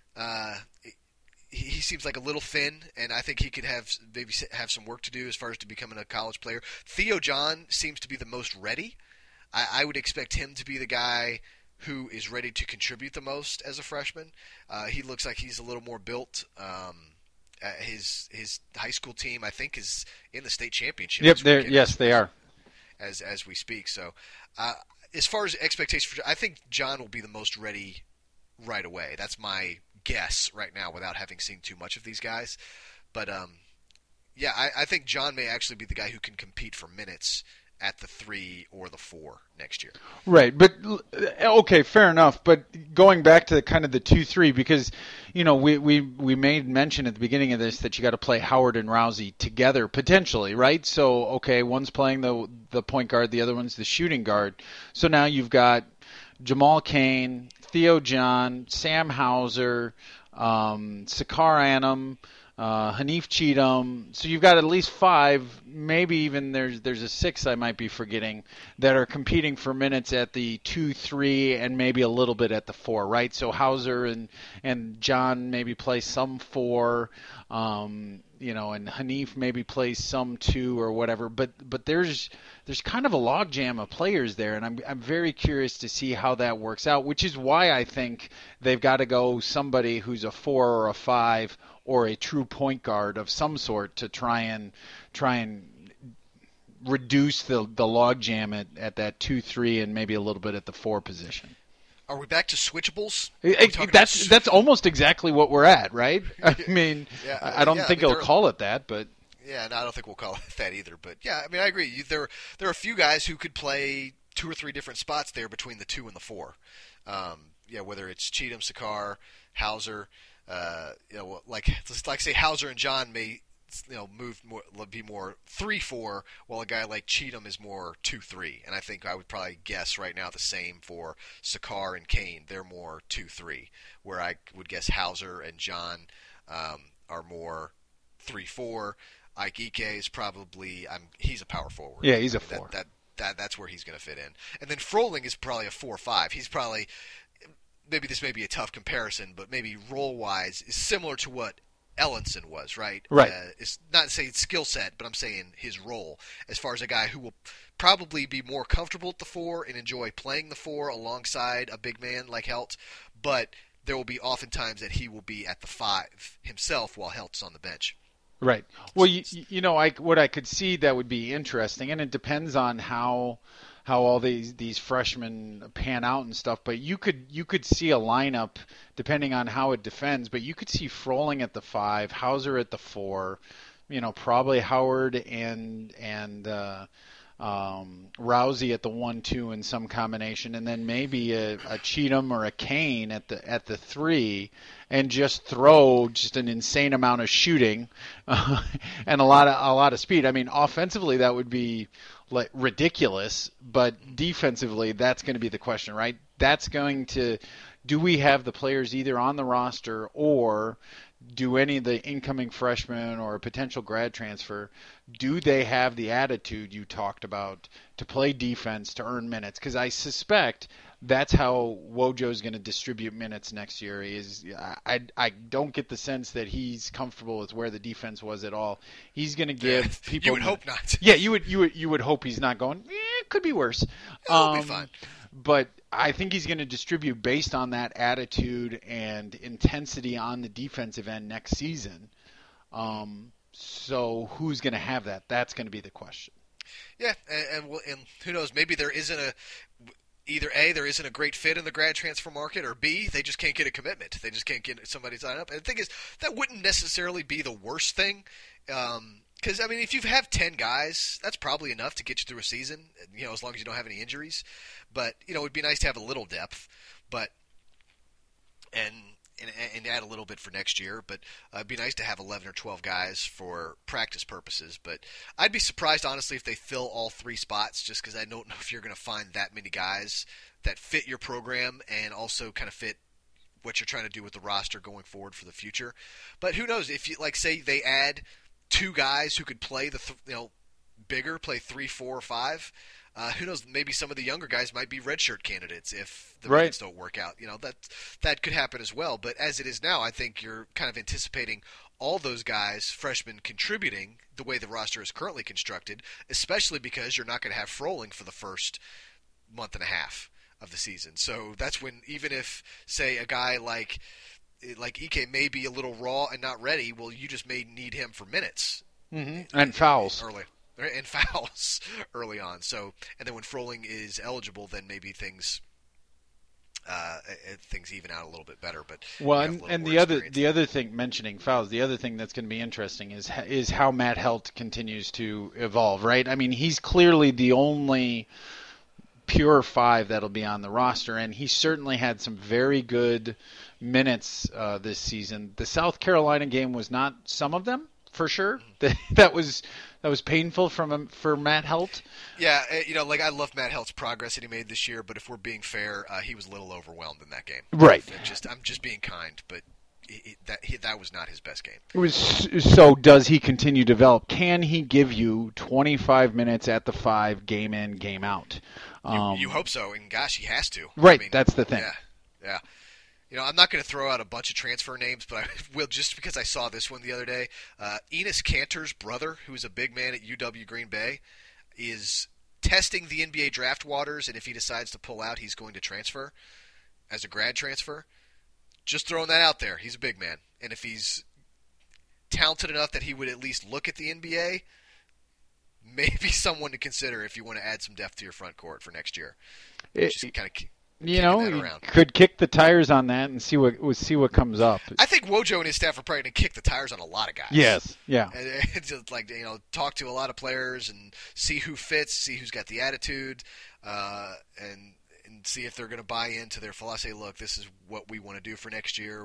He seems like a little thin, and I think he could have some work to do as far as to becoming a college player. Theo John seems to be the most ready. I would expect him to be the guy who is ready to contribute the most as a freshman. He looks like he's a little more built his high school team, I think, is in the state championship. Yep, they are. As we speak. So, as far as expectations, I think John will be the most ready right away. That's my guess right now, without having seen too much of these guys. But yeah, I think John may actually be the guy who can compete for minutes at the 3 or the 4 next year. Right, but okay, fair enough. But going back to kind of the 2-3, because we made mention at the beginning of this that you got to play Howard and Rousey together potentially, right? So okay, one's playing the point guard, the other one's the shooting guard. So now you've got Jamal Cain, Theo John, Sam Hauser, Sakar Annam, Hanif Cheatham. So you've got at least 5, maybe even there's a 6 I might be forgetting, that are competing for minutes at the 2, 3, and maybe a little bit at the 4, right? So Hauser and John maybe play some 4, and Hanif maybe plays some 2 or whatever. But there's kind of a logjam of players there, and I'm very curious to see how that works out, which is why I think they've got to go somebody who's a 4 or a 5 or a true point guard of some sort to try and reduce the logjam at that 2, 3, and maybe a little bit at the 4 position. Are we back to switchables? That's almost exactly what we're at, right? I mean, yeah, I don't think they'll call it that, but yeah, no, I don't think we'll call it that either. But yeah, I mean, I agree. There are a few guys who could play 2 or 3 different spots there between the 2 and the 4. Whether it's Cheatham, Sakar, Hauser. Like say Hauser and John may be more 3-4, while a guy like Cheatham is more 2-3. And I think I would probably guess right now the same for Sakar and Cain. They're more 2-3, where I would guess Hauser and John are more 3-4. Ike Ike is probably he's a power forward. Yeah, he's a 4. That's where he's going to fit in. And then Froling is probably a 4-5. He's probably, maybe this may be a tough comparison, but maybe role-wise is similar to what Ellenson was, right? Right. It's not saying skill set, but I'm saying his role, as far as a guy who will probably be more comfortable at the 4 and enjoy playing the 4 alongside a big man like Helt, but there will be oftentimes that he will be at the 5 himself while Helt's on the bench. Right. Well, what I could see that would be interesting, and it depends on how all these freshmen pan out and stuff. But you could see a lineup depending on how it defends. But you could see Froling at the 5, Hauser at the 4, probably Howard and Rousey at the 1-2 in some combination, and then maybe a Cheatham or a Cain at the 3, and just throw an insane amount of shooting and a lot of speed. I mean, offensively that would be like ridiculous, but defensively that's going to be the question, right? That's going to, do we have the players either on the roster, or do any of the incoming freshmen or a potential grad transfer, do they have the attitude you talked about to play defense, to earn minutes? Because I suspect that's how Wojo is going to distribute minutes next year. I don't get the sense that he's comfortable with where the defense was at all. He's going to give people. You would hope not. Yeah, you would hope he's not going. It could be worse. It'll be fine. But I think he's going to distribute based on that attitude and intensity on the defensive end next season. So who's going to have that? That's going to be the question. Yeah, and who knows? Maybe there isn't either A, there isn't a great fit in the grad transfer market, or B, they just can't get a commitment. They just can't get somebody signed up. And the thing is, that wouldn't necessarily be the worst thing. Because, I mean, if you have 10 guys, that's probably enough to get you through a season, as long as you don't have any injuries. But, it would be nice to have a little depth, and add a little bit for next year. But it'd be nice to have 11 or 12 guys for practice purposes. But I'd be surprised, honestly, if they fill all 3 spots, just because I don't know if you're going to find that many guys that fit your program and also kind of fit what you're trying to do with the roster going forward for the future. But who knows? If you, say they add 2 guys who could play bigger, play 3, 4, or 5. Who knows? Maybe some of the younger guys might be redshirt candidates if the minutes don't work out. That could happen as well. But as it is now, I think you're kind of anticipating all those guys, freshmen, contributing the way the roster is currently constructed, especially because you're not going to have Froling for the first month and a half of the season. So that's when, even if, say, a guy like like Ike may be a little raw and not ready. Well, you just may need him for minutes and fouls early. And fouls early on. So, and then when Froling is eligible, then maybe things even out a little bit better. But and the other thing, mentioning fouls, the other thing that's going to be interesting is how Matt Helt continues to evolve. Right? I mean, he's clearly the only pure 5 that'll be on the roster, and he certainly had some very good minutes this season. The South Carolina game was not some of them. For sure, that was painful for Matt Helt. Yeah, like I love Matt Helt's progress that he made this year, but if we're being fair, he was a little overwhelmed in that game. Right. I'm just being kind, but that was not his best game. It was. So does he continue to develop? Can he give you 25 minutes at the 5, game in, game out? You hope so, and gosh, he has to. Right, I mean, that's the thing. Yeah. I'm not going to throw out a bunch of transfer names, but I will just because I saw this one the other day. Enes Kanter's brother, who is a big man at UW Green Bay, is testing the NBA draft waters, and if he decides to pull out, he's going to transfer as a grad transfer. Just throwing that out there. He's a big man, and if he's talented enough that he would at least look at the NBA, maybe someone to consider if you want to add some depth to your front court for next year. Just kind of. You could kick the tires on that and see what comes up. I think Wojo and his staff are probably going to kick the tires on a lot of guys. Yes, yeah. And just talk to a lot of players and see who fits, see who's got the attitude, and see if they're going to buy into their philosophy. Look, this is what we want to do for next year.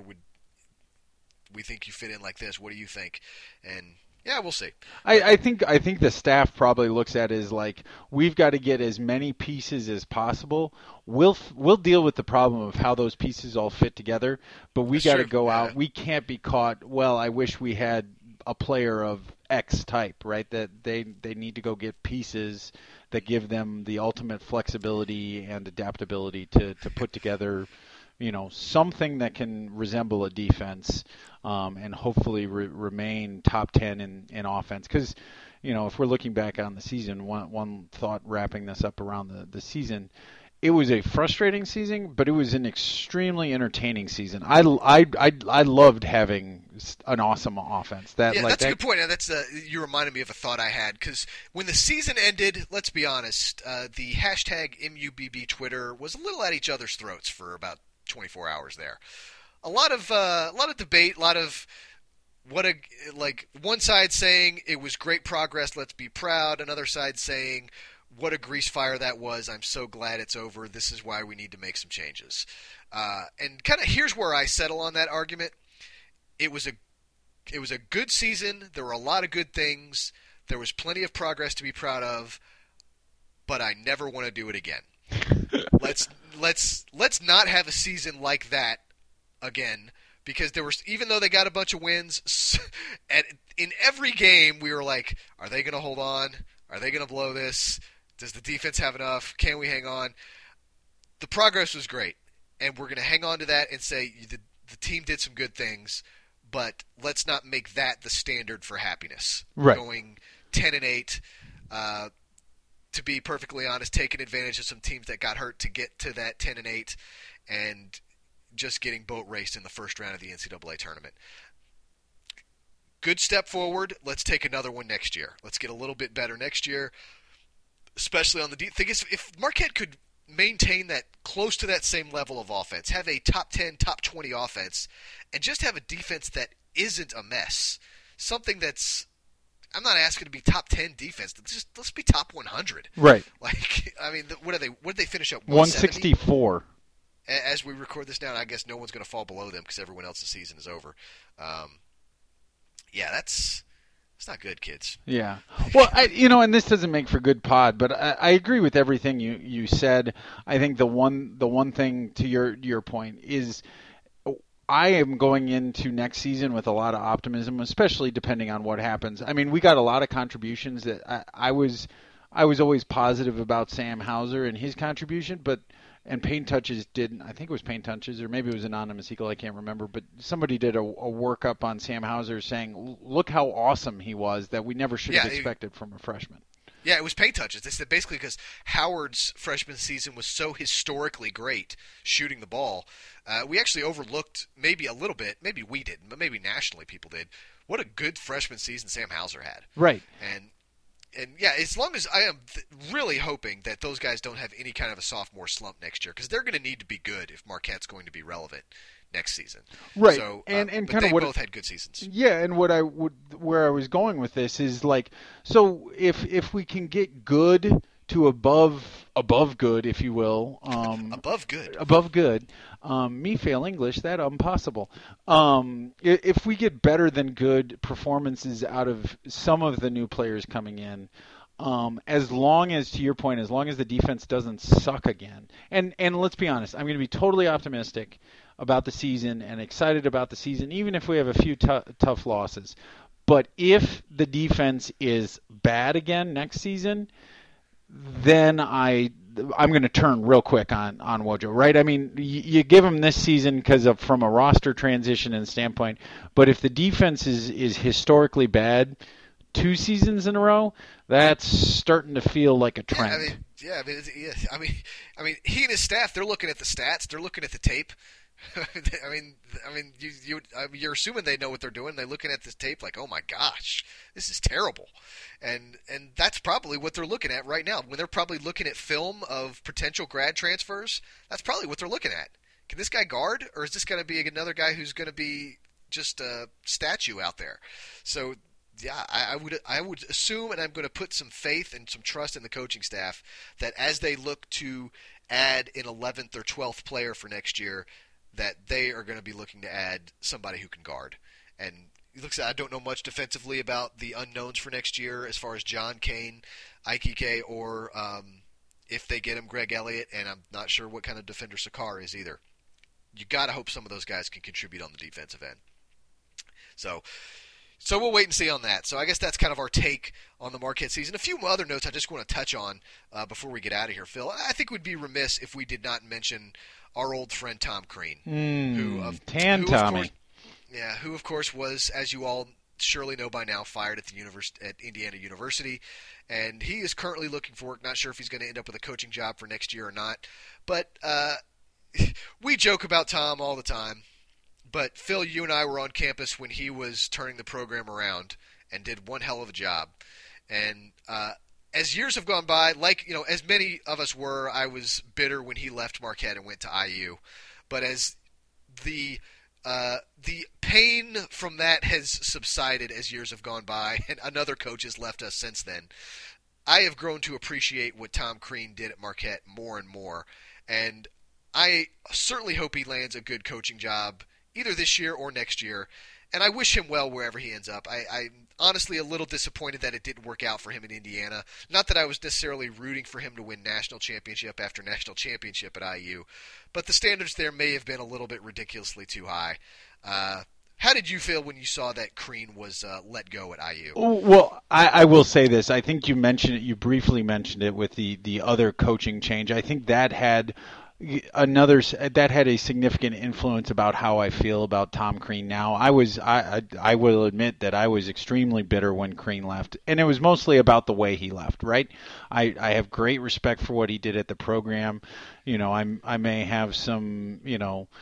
We think you fit in like this. What do you think? And yeah, we'll see. I think the staff probably looks at it as like, we've got to get as many pieces as possible. We'll deal with the problem of how those pieces all fit together, but we got to go out. We can't be caught. Well, I wish we had a player of X type, right? That they need to go get pieces that give them the ultimate flexibility and adaptability to put together, something that can resemble a defense, and hopefully remain top 10 in offense. Because, if we're looking back on the season, one thought wrapping this up around the season, it was a frustrating season, but it was an extremely entertaining season. I loved having an awesome offense. That's a good point. You reminded me of a thought I had, because when the season ended, let's be honest, the hashtag MUBB Twitter was a little at each other's throats for about 24 hours there. A lot of debate, a lot of one side saying it was great progress, let's be proud, another side saying what a grease fire that was, I'm so glad it's over, this is why we need to make some changes. And kind of here's where I settle on that argument. It was a good season, there were a lot of good things, there was plenty of progress to be proud of, but I never want to do it again. Let's not have a season like that again, because even though they got a bunch of wins, in every game we were like, are they going to hold on? Are they going to blow this? Does the defense have enough? Can we hang on? The progress was great, and we're going to hang on to that and say the team did some good things, but let's not make that the standard for happiness. Right. Going 10-8, to be perfectly honest, taking advantage of some teams that got hurt to get to that 10-8, and just getting boat raced in the first round of the NCAA tournament. Good step forward. Let's take another one next year. Let's get a little bit better next year, especially on the thing is, if Marquette could maintain that close to that same level of offense, have a top 10, top 20 offense, and just have a defense that isn't a mess, something that's, I'm not asking to be top 10 defense. Let's be top 100. Right. What did they finish up? 164. As we record this now, I guess no one's going to fall below them because everyone else's season is over. That's not good, kids. Yeah. Well, and this doesn't make for good pod, but I agree with everything you said. I think the one thing to your point is, I am going into next season with a lot of optimism, especially depending on what happens. I mean, we got a lot of contributions that I was always positive about Sam Hauser and his contribution, and Paint Touches didn't. I think it was Paint Touches, or maybe it was Anonymous Eagle, I can't remember, but somebody did a workup on Sam Hauser saying, look how awesome he was, that we never should have expected from a freshman. Yeah, it was paint touches. They said basically because Howard's freshman season was so historically great shooting the ball, we actually overlooked maybe a little bit. Maybe we didn't, but maybe nationally people did. What a good freshman season Sam Hauser had. Right. And yeah, as long as I am really hoping that those guys don't have any kind of a sophomore slump next year, because they're going to need to be good if Marquette's going to be relevant next season. Right. So, and but kind they of both had good seasons. Yeah, and where I was going with this is like, so if we can get good to above good, if you will, above good, me fail English, that impossible. If we get better than good performances out of some of the new players coming in, as long as, to your point, as long as the defense doesn't suck again, and let's be honest, I'm going to be totally optimistic about the season and excited about the season, even if we have a few tough losses. But if the defense is bad again next season, then I'm going to turn real quick on Wojo, right? I mean, you give him this season because of from a roster transition and standpoint, but if the defense is historically bad 2 seasons in a row, that's starting to feel like a trend. I mean, he and his staff, they're looking at the stats, they're looking at the tape. You're assuming they know what they're doing. They're looking at this tape like, oh my gosh, this is terrible, and that's probably what they're looking at right now. When they're probably looking at film of potential grad transfers, that's probably what they're looking at. Can this guy guard, or is this going to be another guy who's going to be just a statue out there? So yeah, I would assume, and I'm going to put some faith and some trust in the coaching staff that as they look to add an 11th or 12th player for next year, that they are going to be looking to add somebody who can guard. And it looks like I don't know much defensively about the unknowns for next year as far as John Kane, Ikike, or if they get him, Greg Elliott, and I'm not sure what kind of defender Sakar is either. You got to hope some of those guys can contribute on the defensive end. So we'll wait and see on that. So I guess that's kind of our take on the Marquette season. A few other notes I just want to touch on before we get out of here, Phil. I think we'd be remiss if we did not mention our old friend Tom Crean, who of course was, as you all surely know by now, fired at Indiana University, and he is currently looking for work. Not sure if he's going to end up with a coaching job for next year or not, but we joke about Tom all the time. But Phil, you and I were on campus when he was turning the program around and did one hell of a job. And as years have gone by, as many of us were, I was bitter when he left Marquette and went to IU. But as the pain from that has subsided as years have gone by, and another coach has left us since then, I have grown to appreciate what Tom Crean did at Marquette more and more. And I certainly hope he lands a good coaching job either this year or next year, and I wish him well wherever he ends up. I'm honestly a little disappointed that it didn't work out for him in Indiana. Not that I was necessarily rooting for him to win national championship after national championship at IU, but the standards there may have been a little bit ridiculously too high. How did you feel when you saw that Crean was let go at IU? Well, I will say this. I think you mentioned it. You briefly mentioned it with the other coaching change. I think that had a significant influence about how I feel about Tom Crean now. I will admit that I was extremely bitter when Crean left, and it was mostly about the way he left, right? I have great respect for what he did at the program. I may have some, he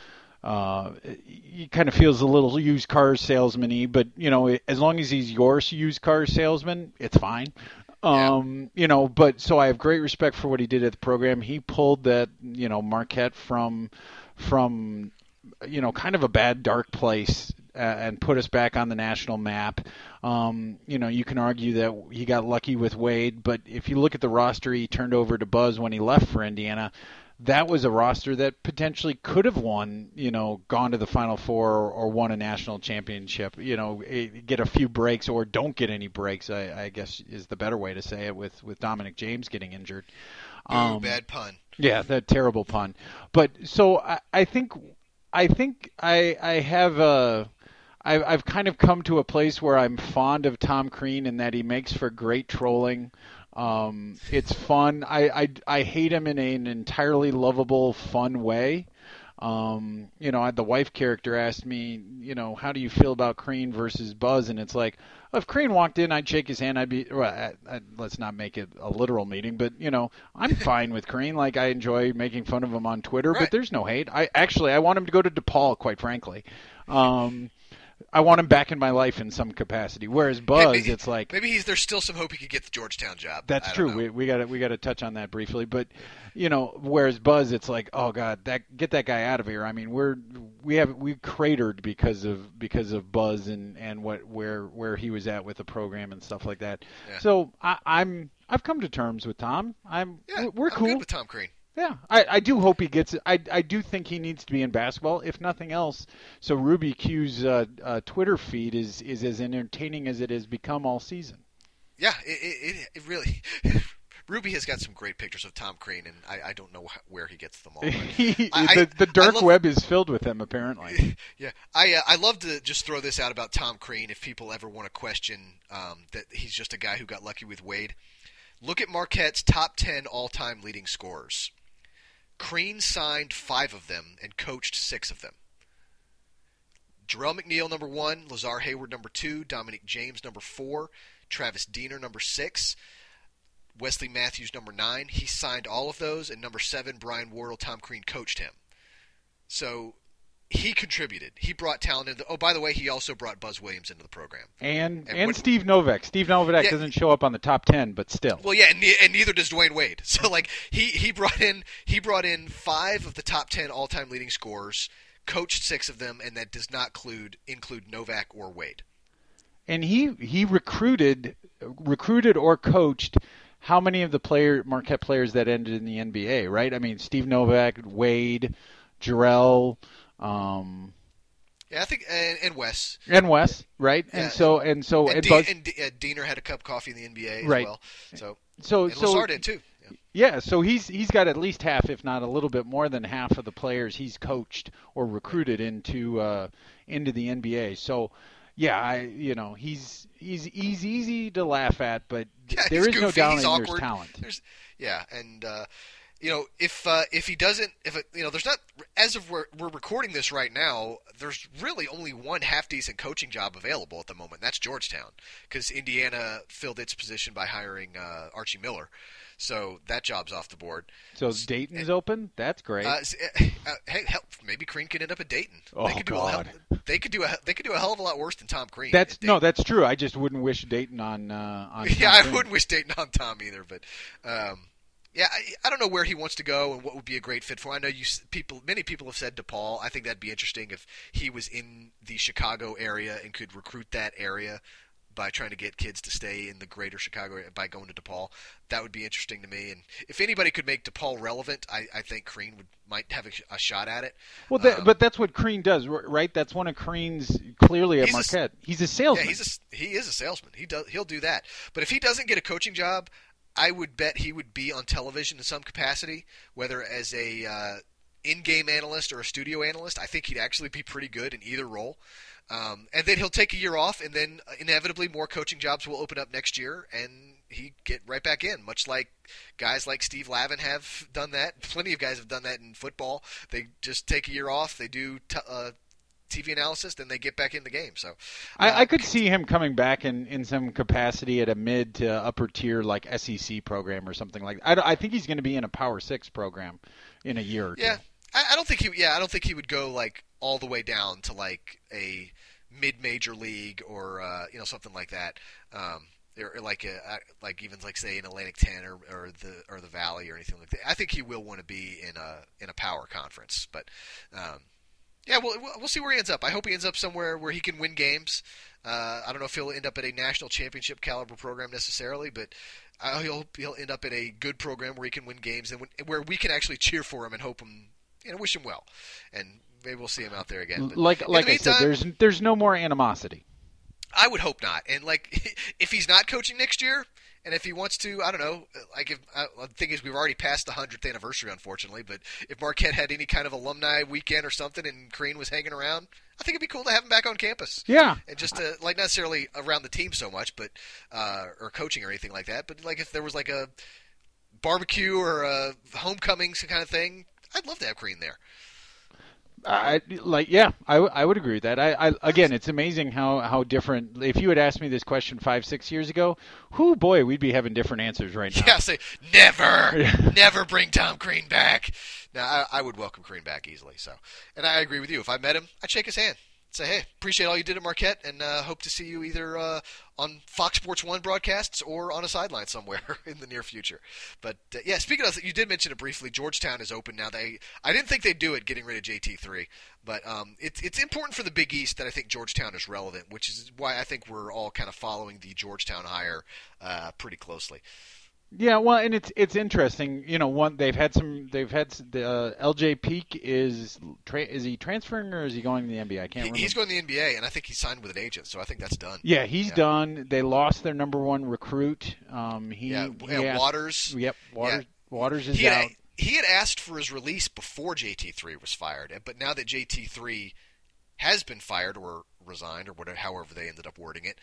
kind of feels a little used car salesman-y, but, as long as he's your used car salesman, it's fine. But so I have great respect for what he did at the program. He pulled that, Marquette from kind of a bad, dark place and put us back on the national map. You can argue that he got lucky with Wade, but if you look at the roster he turned over to Buzz when he left for Indiana, that was a roster that potentially could have won, gone to the Final Four or won a national championship, get a few breaks or don't get any breaks, I guess is the better way to say it, with Dominic James getting injured. Bad pun. Yeah, that terrible pun. But so I think I have I've kind of come to a place where I'm fond of Tom Crean in that he makes for great trolling. It's fun. I hate him in an entirely lovable, fun way. The wife character asked me, how do you feel about Crean versus Buzz? And it's like, if Crean walked in, I'd shake his hand. I'd be, let's not make it a literal meeting, but, I'm fine with Crean. Like, I enjoy making fun of him on Twitter, right. But there's no hate. I want him to go to DePaul, quite frankly. I want him back in my life in some capacity. Whereas Buzz, it's like maybe there's still some hope he could get the Georgetown job. That's true. We got to touch on that briefly, but whereas Buzz, it's like, oh God, get that guy out of here. I mean, we cratered because of Buzz and where he was at with the program and stuff like that. Yeah. So I've come to terms with Tom. We're cool. I'm good with Tom Crean. Yeah, I do hope he gets it. I do think he needs to be in basketball, if nothing else. So Ruby Q's Twitter feed is as entertaining as it has become all season. Yeah, it really. Ruby has got some great pictures of Tom Crean, and I don't know where he gets them all. The dark web is filled with them, apparently. Yeah, I love to just throw this out about Tom Crean if people ever want to question that he's just a guy who got lucky with Wade. Look at Marquette's top 10 all-time leading scorers. Crean signed 5 of them and coached 6 of them. Jarrell McNeil, number 1. Lazar Hayward, number 2. Dominic James, number 4. Travis Diener, number 6. Wesley Matthews, number 9. He signed all of those. And number 7, Brian Wardle, Tom Crean coached him. So he contributed. He brought talent in. Oh, by the way, he also brought Buzz Williams into the program. And Steve Novak. Steve Novak doesn't show up on the top 10, but still. Well, yeah, and neither does Dwayne Wade. So like he brought in 5 of the top 10 all-time leading scorers, coached 6 of them, and that does not include Novak or Wade. And he recruited or coached how many of the Marquette players that ended in the NBA, right? I mean, Steve Novak, Wade, Jarrell. Yeah, I think and Wes, right? Yeah, and Diener had a cup of coffee in the NBA as right. well. So Lazar did too. Yeah, so he's got at least half, if not a little bit more than half, of the players he's coached or recruited into the NBA. So yeah, he's easy to laugh at, but there is no doubt there's talent. If he doesn't, there's not, as of we're recording this right now, there's really only one half-decent coaching job available at the moment. That's Georgetown, because Indiana filled its position by hiring Archie Miller. So that job's off the board. So Dayton's open? That's great. Hey, maybe Crean could end up at Dayton. Oh, God. They could do a hell of a lot worse than Tom Crean. That's true. I just wouldn't wish Dayton on Tom I Crean. wouldn't wish Dayton on Tom either, but yeah, I don't know where he wants to go and what would be a great fit for him. I know many people have said DePaul. I think that'd be interesting if he was in the Chicago area and could recruit that area by trying to get kids to stay in the greater Chicago area by going to DePaul. That would be interesting to me. And if anybody could make DePaul relevant, I think Crean might have a shot at it. Well, but that's what Crean does, right? That's one of Crean's clearly at Marquette. He's a salesman. Yeah, he is a salesman. He'll do that. But if he doesn't get a coaching job, I would bet he would be on television in some capacity, whether as a in-game analyst or a studio analyst. I think he'd actually be pretty good in either role. And then he'll take a year off, and then inevitably more coaching jobs will open up next year, and he get right back in, much like guys like Steve Lavin have done that. Plenty of guys have done that in football. They just take a year off, they do TV analysis, then they get back in the game. So I could see him coming back in some capacity at a mid to upper tier like SEC program or something like that. I think he's going to be in a Power 6 program in a year or two. Yeah, I don't think he would go like all the way down to like a mid-major league or something like that. Or like even like say an Atlantic 10 or the Valley or anything like that. I think he will want to be in a power conference, but yeah, we'll see where he ends up. I hope he ends up somewhere where he can win games. I don't know if he'll end up at a national championship caliber program necessarily, but I hope he'll end up at a good program where he can win games and where we can actually cheer for him and hope him, wish him well. And maybe we'll see him out there again. But like I said, there's no more animosity. I would hope not. And like, if he's not coaching next year, and if he wants to, I don't know. Like, the thing is, we've already passed the 100th anniversary, unfortunately. But if Marquette had any kind of alumni weekend or something, and Crean was hanging around, I think it'd be cool to have him back on campus. Yeah, and just like not necessarily around the team so much, but or coaching or anything like that. But like if there was like a barbecue or a homecoming kind of thing, I'd love to have Crean there. I would agree with that. Again, it's amazing how different. If you had asked me this question 5-6 years ago, boy, we'd be having different answers right now. Yeah, say never bring Tom Crean back. Now I would welcome Crean back easily. So, and I agree with you. If I met him, I'd shake his hand. Say, hey, appreciate all you did at Marquette, and hope to see you either on Fox Sports 1 broadcasts or on a sideline somewhere in the near future. But, yeah, speaking of, you did mention it briefly, Georgetown is open now. I didn't think they'd do it, getting rid of JT3, but it's important for the Big East that I think Georgetown is relevant, which is why I think we're all kind of following the Georgetown hire pretty closely. Yeah, well, and it's interesting. They've had the LJ Peak is he transferring or is he going to the NBA? I can't remember. He's going to the NBA, and I think he signed with an agent, so I think that's done. Yeah, he's done. They lost their number one recruit. Waters. Yep, Waters. Yeah. Waters is out. He had asked for his release before JT3 was fired, but now that JT3 has been fired or resigned or whatever, however they ended up wording it,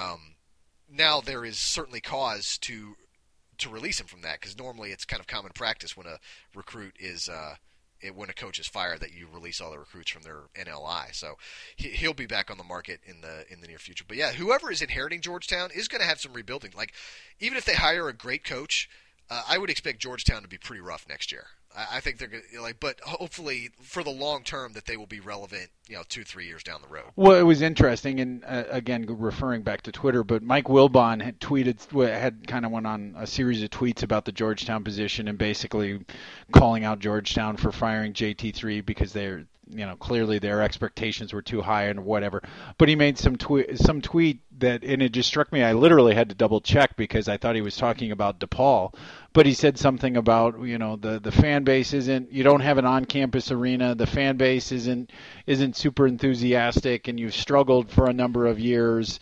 now there is certainly cause to release him from that, because normally it's kind of common practice when a recruit is when a coach is fired that you release all the recruits from their NLI. So he'll be back on the market in the near future. But yeah, whoever is inheriting Georgetown is going to have some rebuilding. Like, even if they hire a great coach, I would expect Georgetown to be pretty rough next year. I think they're going to, but hopefully for the long term that they will be relevant, 2-3 years down the road. Well, it was interesting, and again, referring back to Twitter, but Mike Wilbon had kind of went on a series of tweets about the Georgetown position and basically calling out Georgetown for firing JT3 because they're, clearly their expectations were too high and whatever. But he made some tweet that, and it just struck me. I literally had to double check because I thought he was talking about DePaul. But he said something about, the fan base isn't, you don't have an on-campus arena, the fan base isn't super enthusiastic, and you've struggled for a number of years.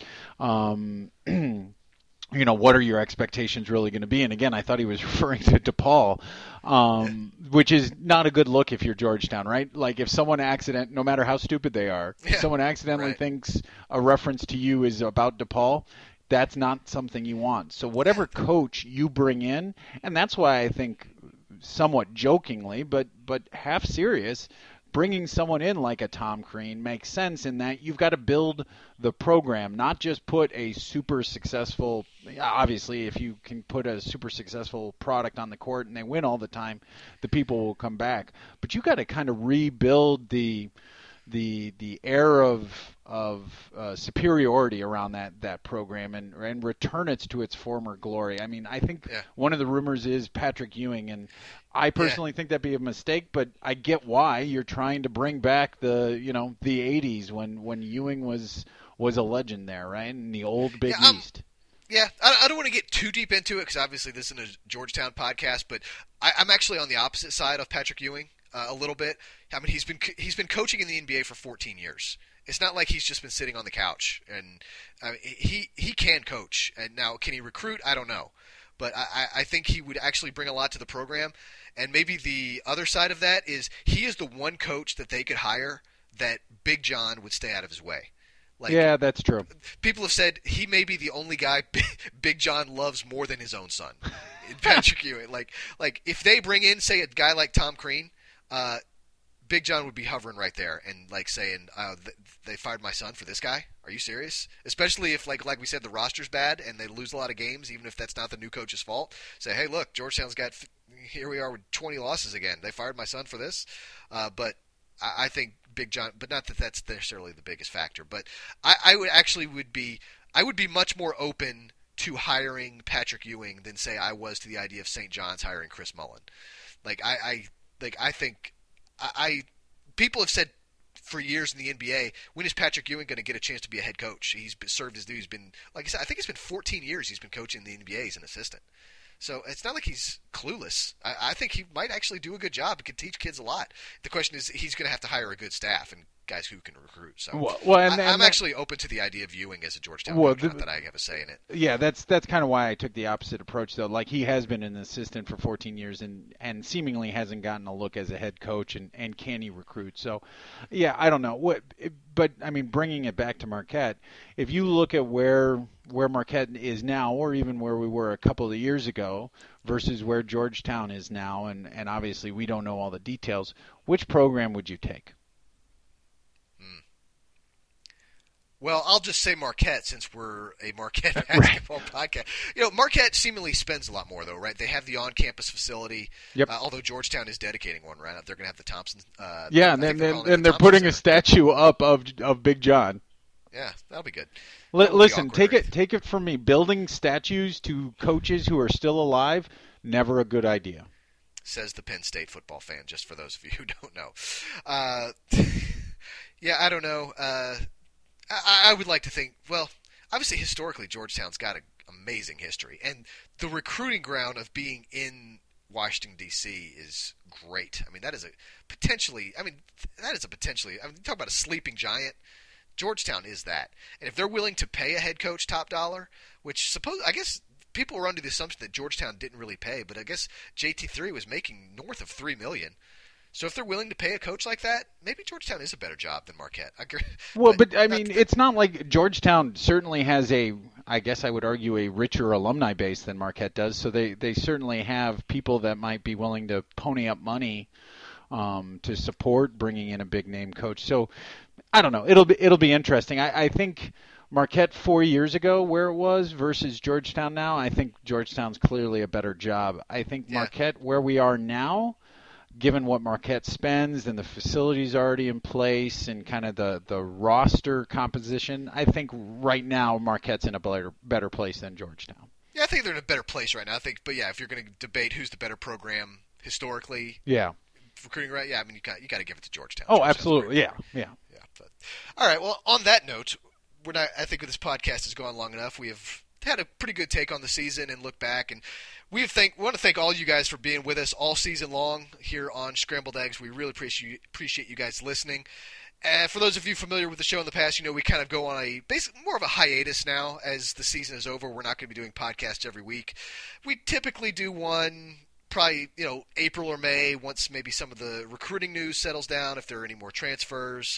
What are your expectations really going to be? And again, I thought he was referring to DePaul, which is not a good look if you're Georgetown, right? Like, if someone no matter how stupid they are, if someone accidentally thinks a reference to you is about DePaul, that's not something you want. So whatever coach you bring in, and that's why I think somewhat jokingly, but half serious, bringing someone in like a Tom Crean makes sense in that you've got to build the program, not just put a super successful – obviously, if you can put a super successful product on the court and they win all the time, the people will come back. But you've got to kind of rebuild the air of superiority around that program and return it to its former glory. I mean, I think one of the rumors is Patrick Ewing, and I personally think that'd be a mistake, but I get why you're trying to bring back the 80s when Ewing was a legend there, right? In the old Big East. Yeah, I don't want to get too deep into it because obviously this isn't a Georgetown podcast, but I'm actually on the opposite side of Patrick Ewing a little bit. I mean, he's been coaching in the NBA for 14 years. It's not like he's just been sitting on the couch, and he can coach. And now, can he recruit? I don't know, but I think he would actually bring a lot to the program. And maybe the other side of that is he is the one coach that they could hire that Big John would stay out of his way. Yeah, that's true. People have said he may be the only guy Big John loves more than his own son, Patrick Ewing. Like if they bring in, say, a guy like Tom Crean, Big John would be hovering right there and saying, "They fired my son for this guy? Are you serious?" Especially if, like we said, the roster's bad and they lose a lot of games, even if that's not the new coach's fault. Say, "Hey, look, Georgetown's got here we are with 20 losses again. They fired my son for this." But I think Big John, but not that that's necessarily the biggest factor. But I would be much more open to hiring Patrick Ewing than, say, I was to the idea of St. John's hiring Chris Mullin. I think people have said for years in the NBA, when is Patrick Ewing going to get a chance to be a head coach? He's served his dues. He's been, like I said, I think it's been 14 years he's been coaching the NBA as an assistant. So it's not like he's clueless. I think he might actually do a good job. He can teach kids a lot. The question is, he's going to have to hire a good staff and guys who can recruit. So I'm actually open to the idea of Ewing as a Georgetown coach, not that I have a say in it. Yeah, that's kind of why I took the opposite approach, though. Like, he has been an assistant for 14 years and seemingly hasn't gotten a look as a head coach, and can he recruit? So, yeah, I don't know. But, I mean, bringing it back to Marquette, if you look at where Marquette is now, or even where we were a couple of years ago versus where Georgetown is now, and obviously we don't know all the details, which program would you take? Well, I'll just say Marquette since we're a Marquette basketball podcast. Marquette seemingly spends a lot more, though, right? They have the on-campus facility. Yep. Although Georgetown is dedicating one, right? They're going to have the Thompson. Yeah, and they're putting a statue up of Big John. Yeah, that'll be good. Listen, take it from me. Building statues to coaches who are still alive, never a good idea. Says the Penn State football fan, just for those of you who don't know. Yeah, I don't know. I would like to think, well, obviously historically Georgetown's got an amazing history, and the recruiting ground of being in Washington, D.C. is great. I mean, that is a potentially, talk about a sleeping giant. Georgetown is that. And if they're willing to pay a head coach top dollar, which I guess people were under the assumption that Georgetown didn't really pay, but I guess JT3 was making north of $3 million. So if they're willing to pay a coach like that, maybe Georgetown is a better job than Marquette. Well, but I mean, it's not like Georgetown certainly has I guess I would argue, a richer alumni base than Marquette does. So they certainly have people that might be willing to pony up money to support bringing in a big name coach. So I don't know. It'll be interesting. I think Marquette 4 years ago, where it was, versus Georgetown now, I think Georgetown's clearly a better job. I think Marquette, where we are now, given what Marquette spends and the facilities already in place and kind of the roster composition, I think right now Marquette's in a better place than Georgetown. Yeah, I think they're in a better place right now. But if you're going to debate who's the better program historically, recruiting right, I mean you got to give it to Georgetown. Oh, absolutely, yeah. But, all right, well, on that note, I think this podcast has gone long enough. We have had a pretty good take on the season and look back, and we want to thank all you guys for being with us all season long here on Scrambled Eggs. We really appreciate you guys listening. And for those of you familiar with the show in the past, we kind of go on more of a hiatus now as the season is over. We're not going to be doing podcasts every week. We typically do one probably, April or May, once maybe some of the recruiting news settles down, if there are any more transfers.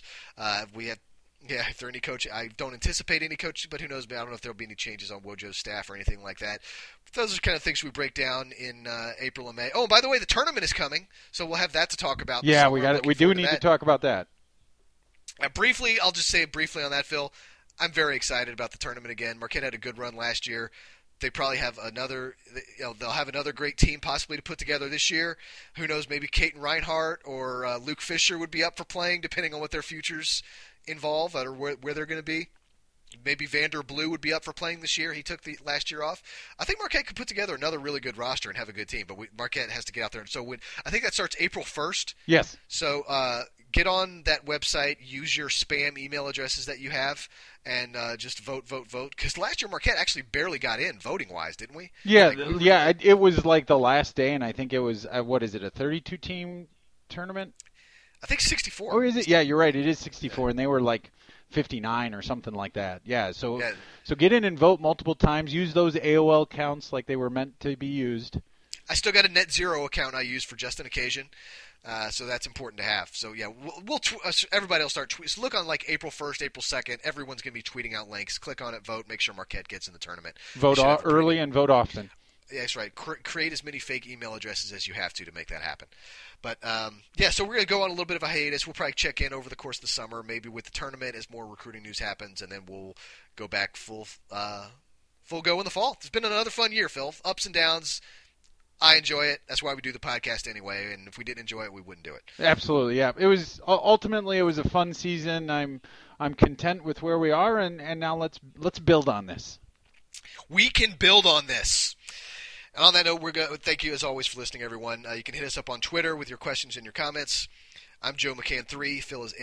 If there are any coach, I don't anticipate any coach, but who knows? I don't know if there will be any changes on Wojo's staff or anything like that. Those are kind of things we break down in April and May. Oh, and by the way, the tournament is coming, so we'll have that to talk about. Yeah, we do need to talk about that. Briefly, I'll just say briefly on that, Phil. I'm very excited about the tournament again. Marquette had a good run last year. They probably have they'll have another great team possibly to put together this year. Who knows? Maybe Caton Reinhardt or Luke Fisher would be up for playing, depending on what their futures involve or where they're going to be. Maybe Vander Blue would be up for playing this year. He took the last year off. I think Marquette could put together another really good roster and have a good team, but Marquette has to get out there. And so I think that starts April 1st. Yes. So get on that website, use your spam email addresses that you have, and just vote. Because last year Marquette actually barely got in voting-wise, didn't we? Yeah, it was like the last day, and I think it was, a 32-team tournament? I think 64. Oh, is it? Yeah, you're right. It is 64, and they were like 59 or something like that. Yeah, so get in and vote multiple times. Use those AOL accounts like they were meant to be used. I still got a NetZero account I use for just an occasion, so that's important to have. So, yeah, everybody will start tweeting. So look on like April 1st, April 2nd. Everyone's going to be tweeting out links. Click on it, vote, make sure Marquette gets in the tournament. Vote early and vote often. Yeah, that's right. Create as many fake email addresses as you have to make that happen. But, so we're going to go on a little bit of a hiatus. We'll probably check in over the course of the summer, maybe with the tournament as more recruiting news happens, and then we'll go back full go in the fall. It's been another fun year, Phil. Ups and downs. I enjoy it. That's why we do the podcast anyway, and if we didn't enjoy it, we wouldn't do it. Absolutely, yeah. It was ultimately a fun season. I'm content with where we are, and now let's build on this. We can build on this. And on that note, thank you as always for listening, everyone. You can hit us up on Twitter with your questions and your comments. I'm Joe McCann3. Phil is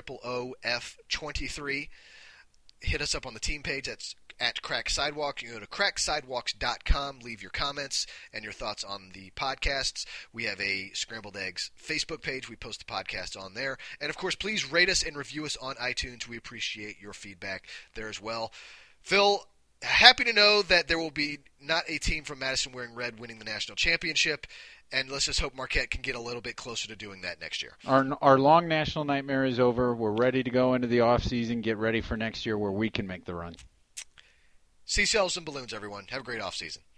MOOF23. Hit us up on the team page. That's at Crack Sidewalk. You can go to cracksidewalks.com. Leave your comments and your thoughts on the podcasts. We have a Scrambled Eggs Facebook page. We post the podcast on there. And, of course, please rate us and review us on iTunes. We appreciate your feedback there as well. Phil, happy to know that there will be not a team from Madison wearing red winning the national championship, and let's just hope Marquette can get a little bit closer to doing that next year. Our long national nightmare is over. We're ready to go into the off season, get ready for next year where we can make the run. Seashells and balloons, everyone. Have a great off season.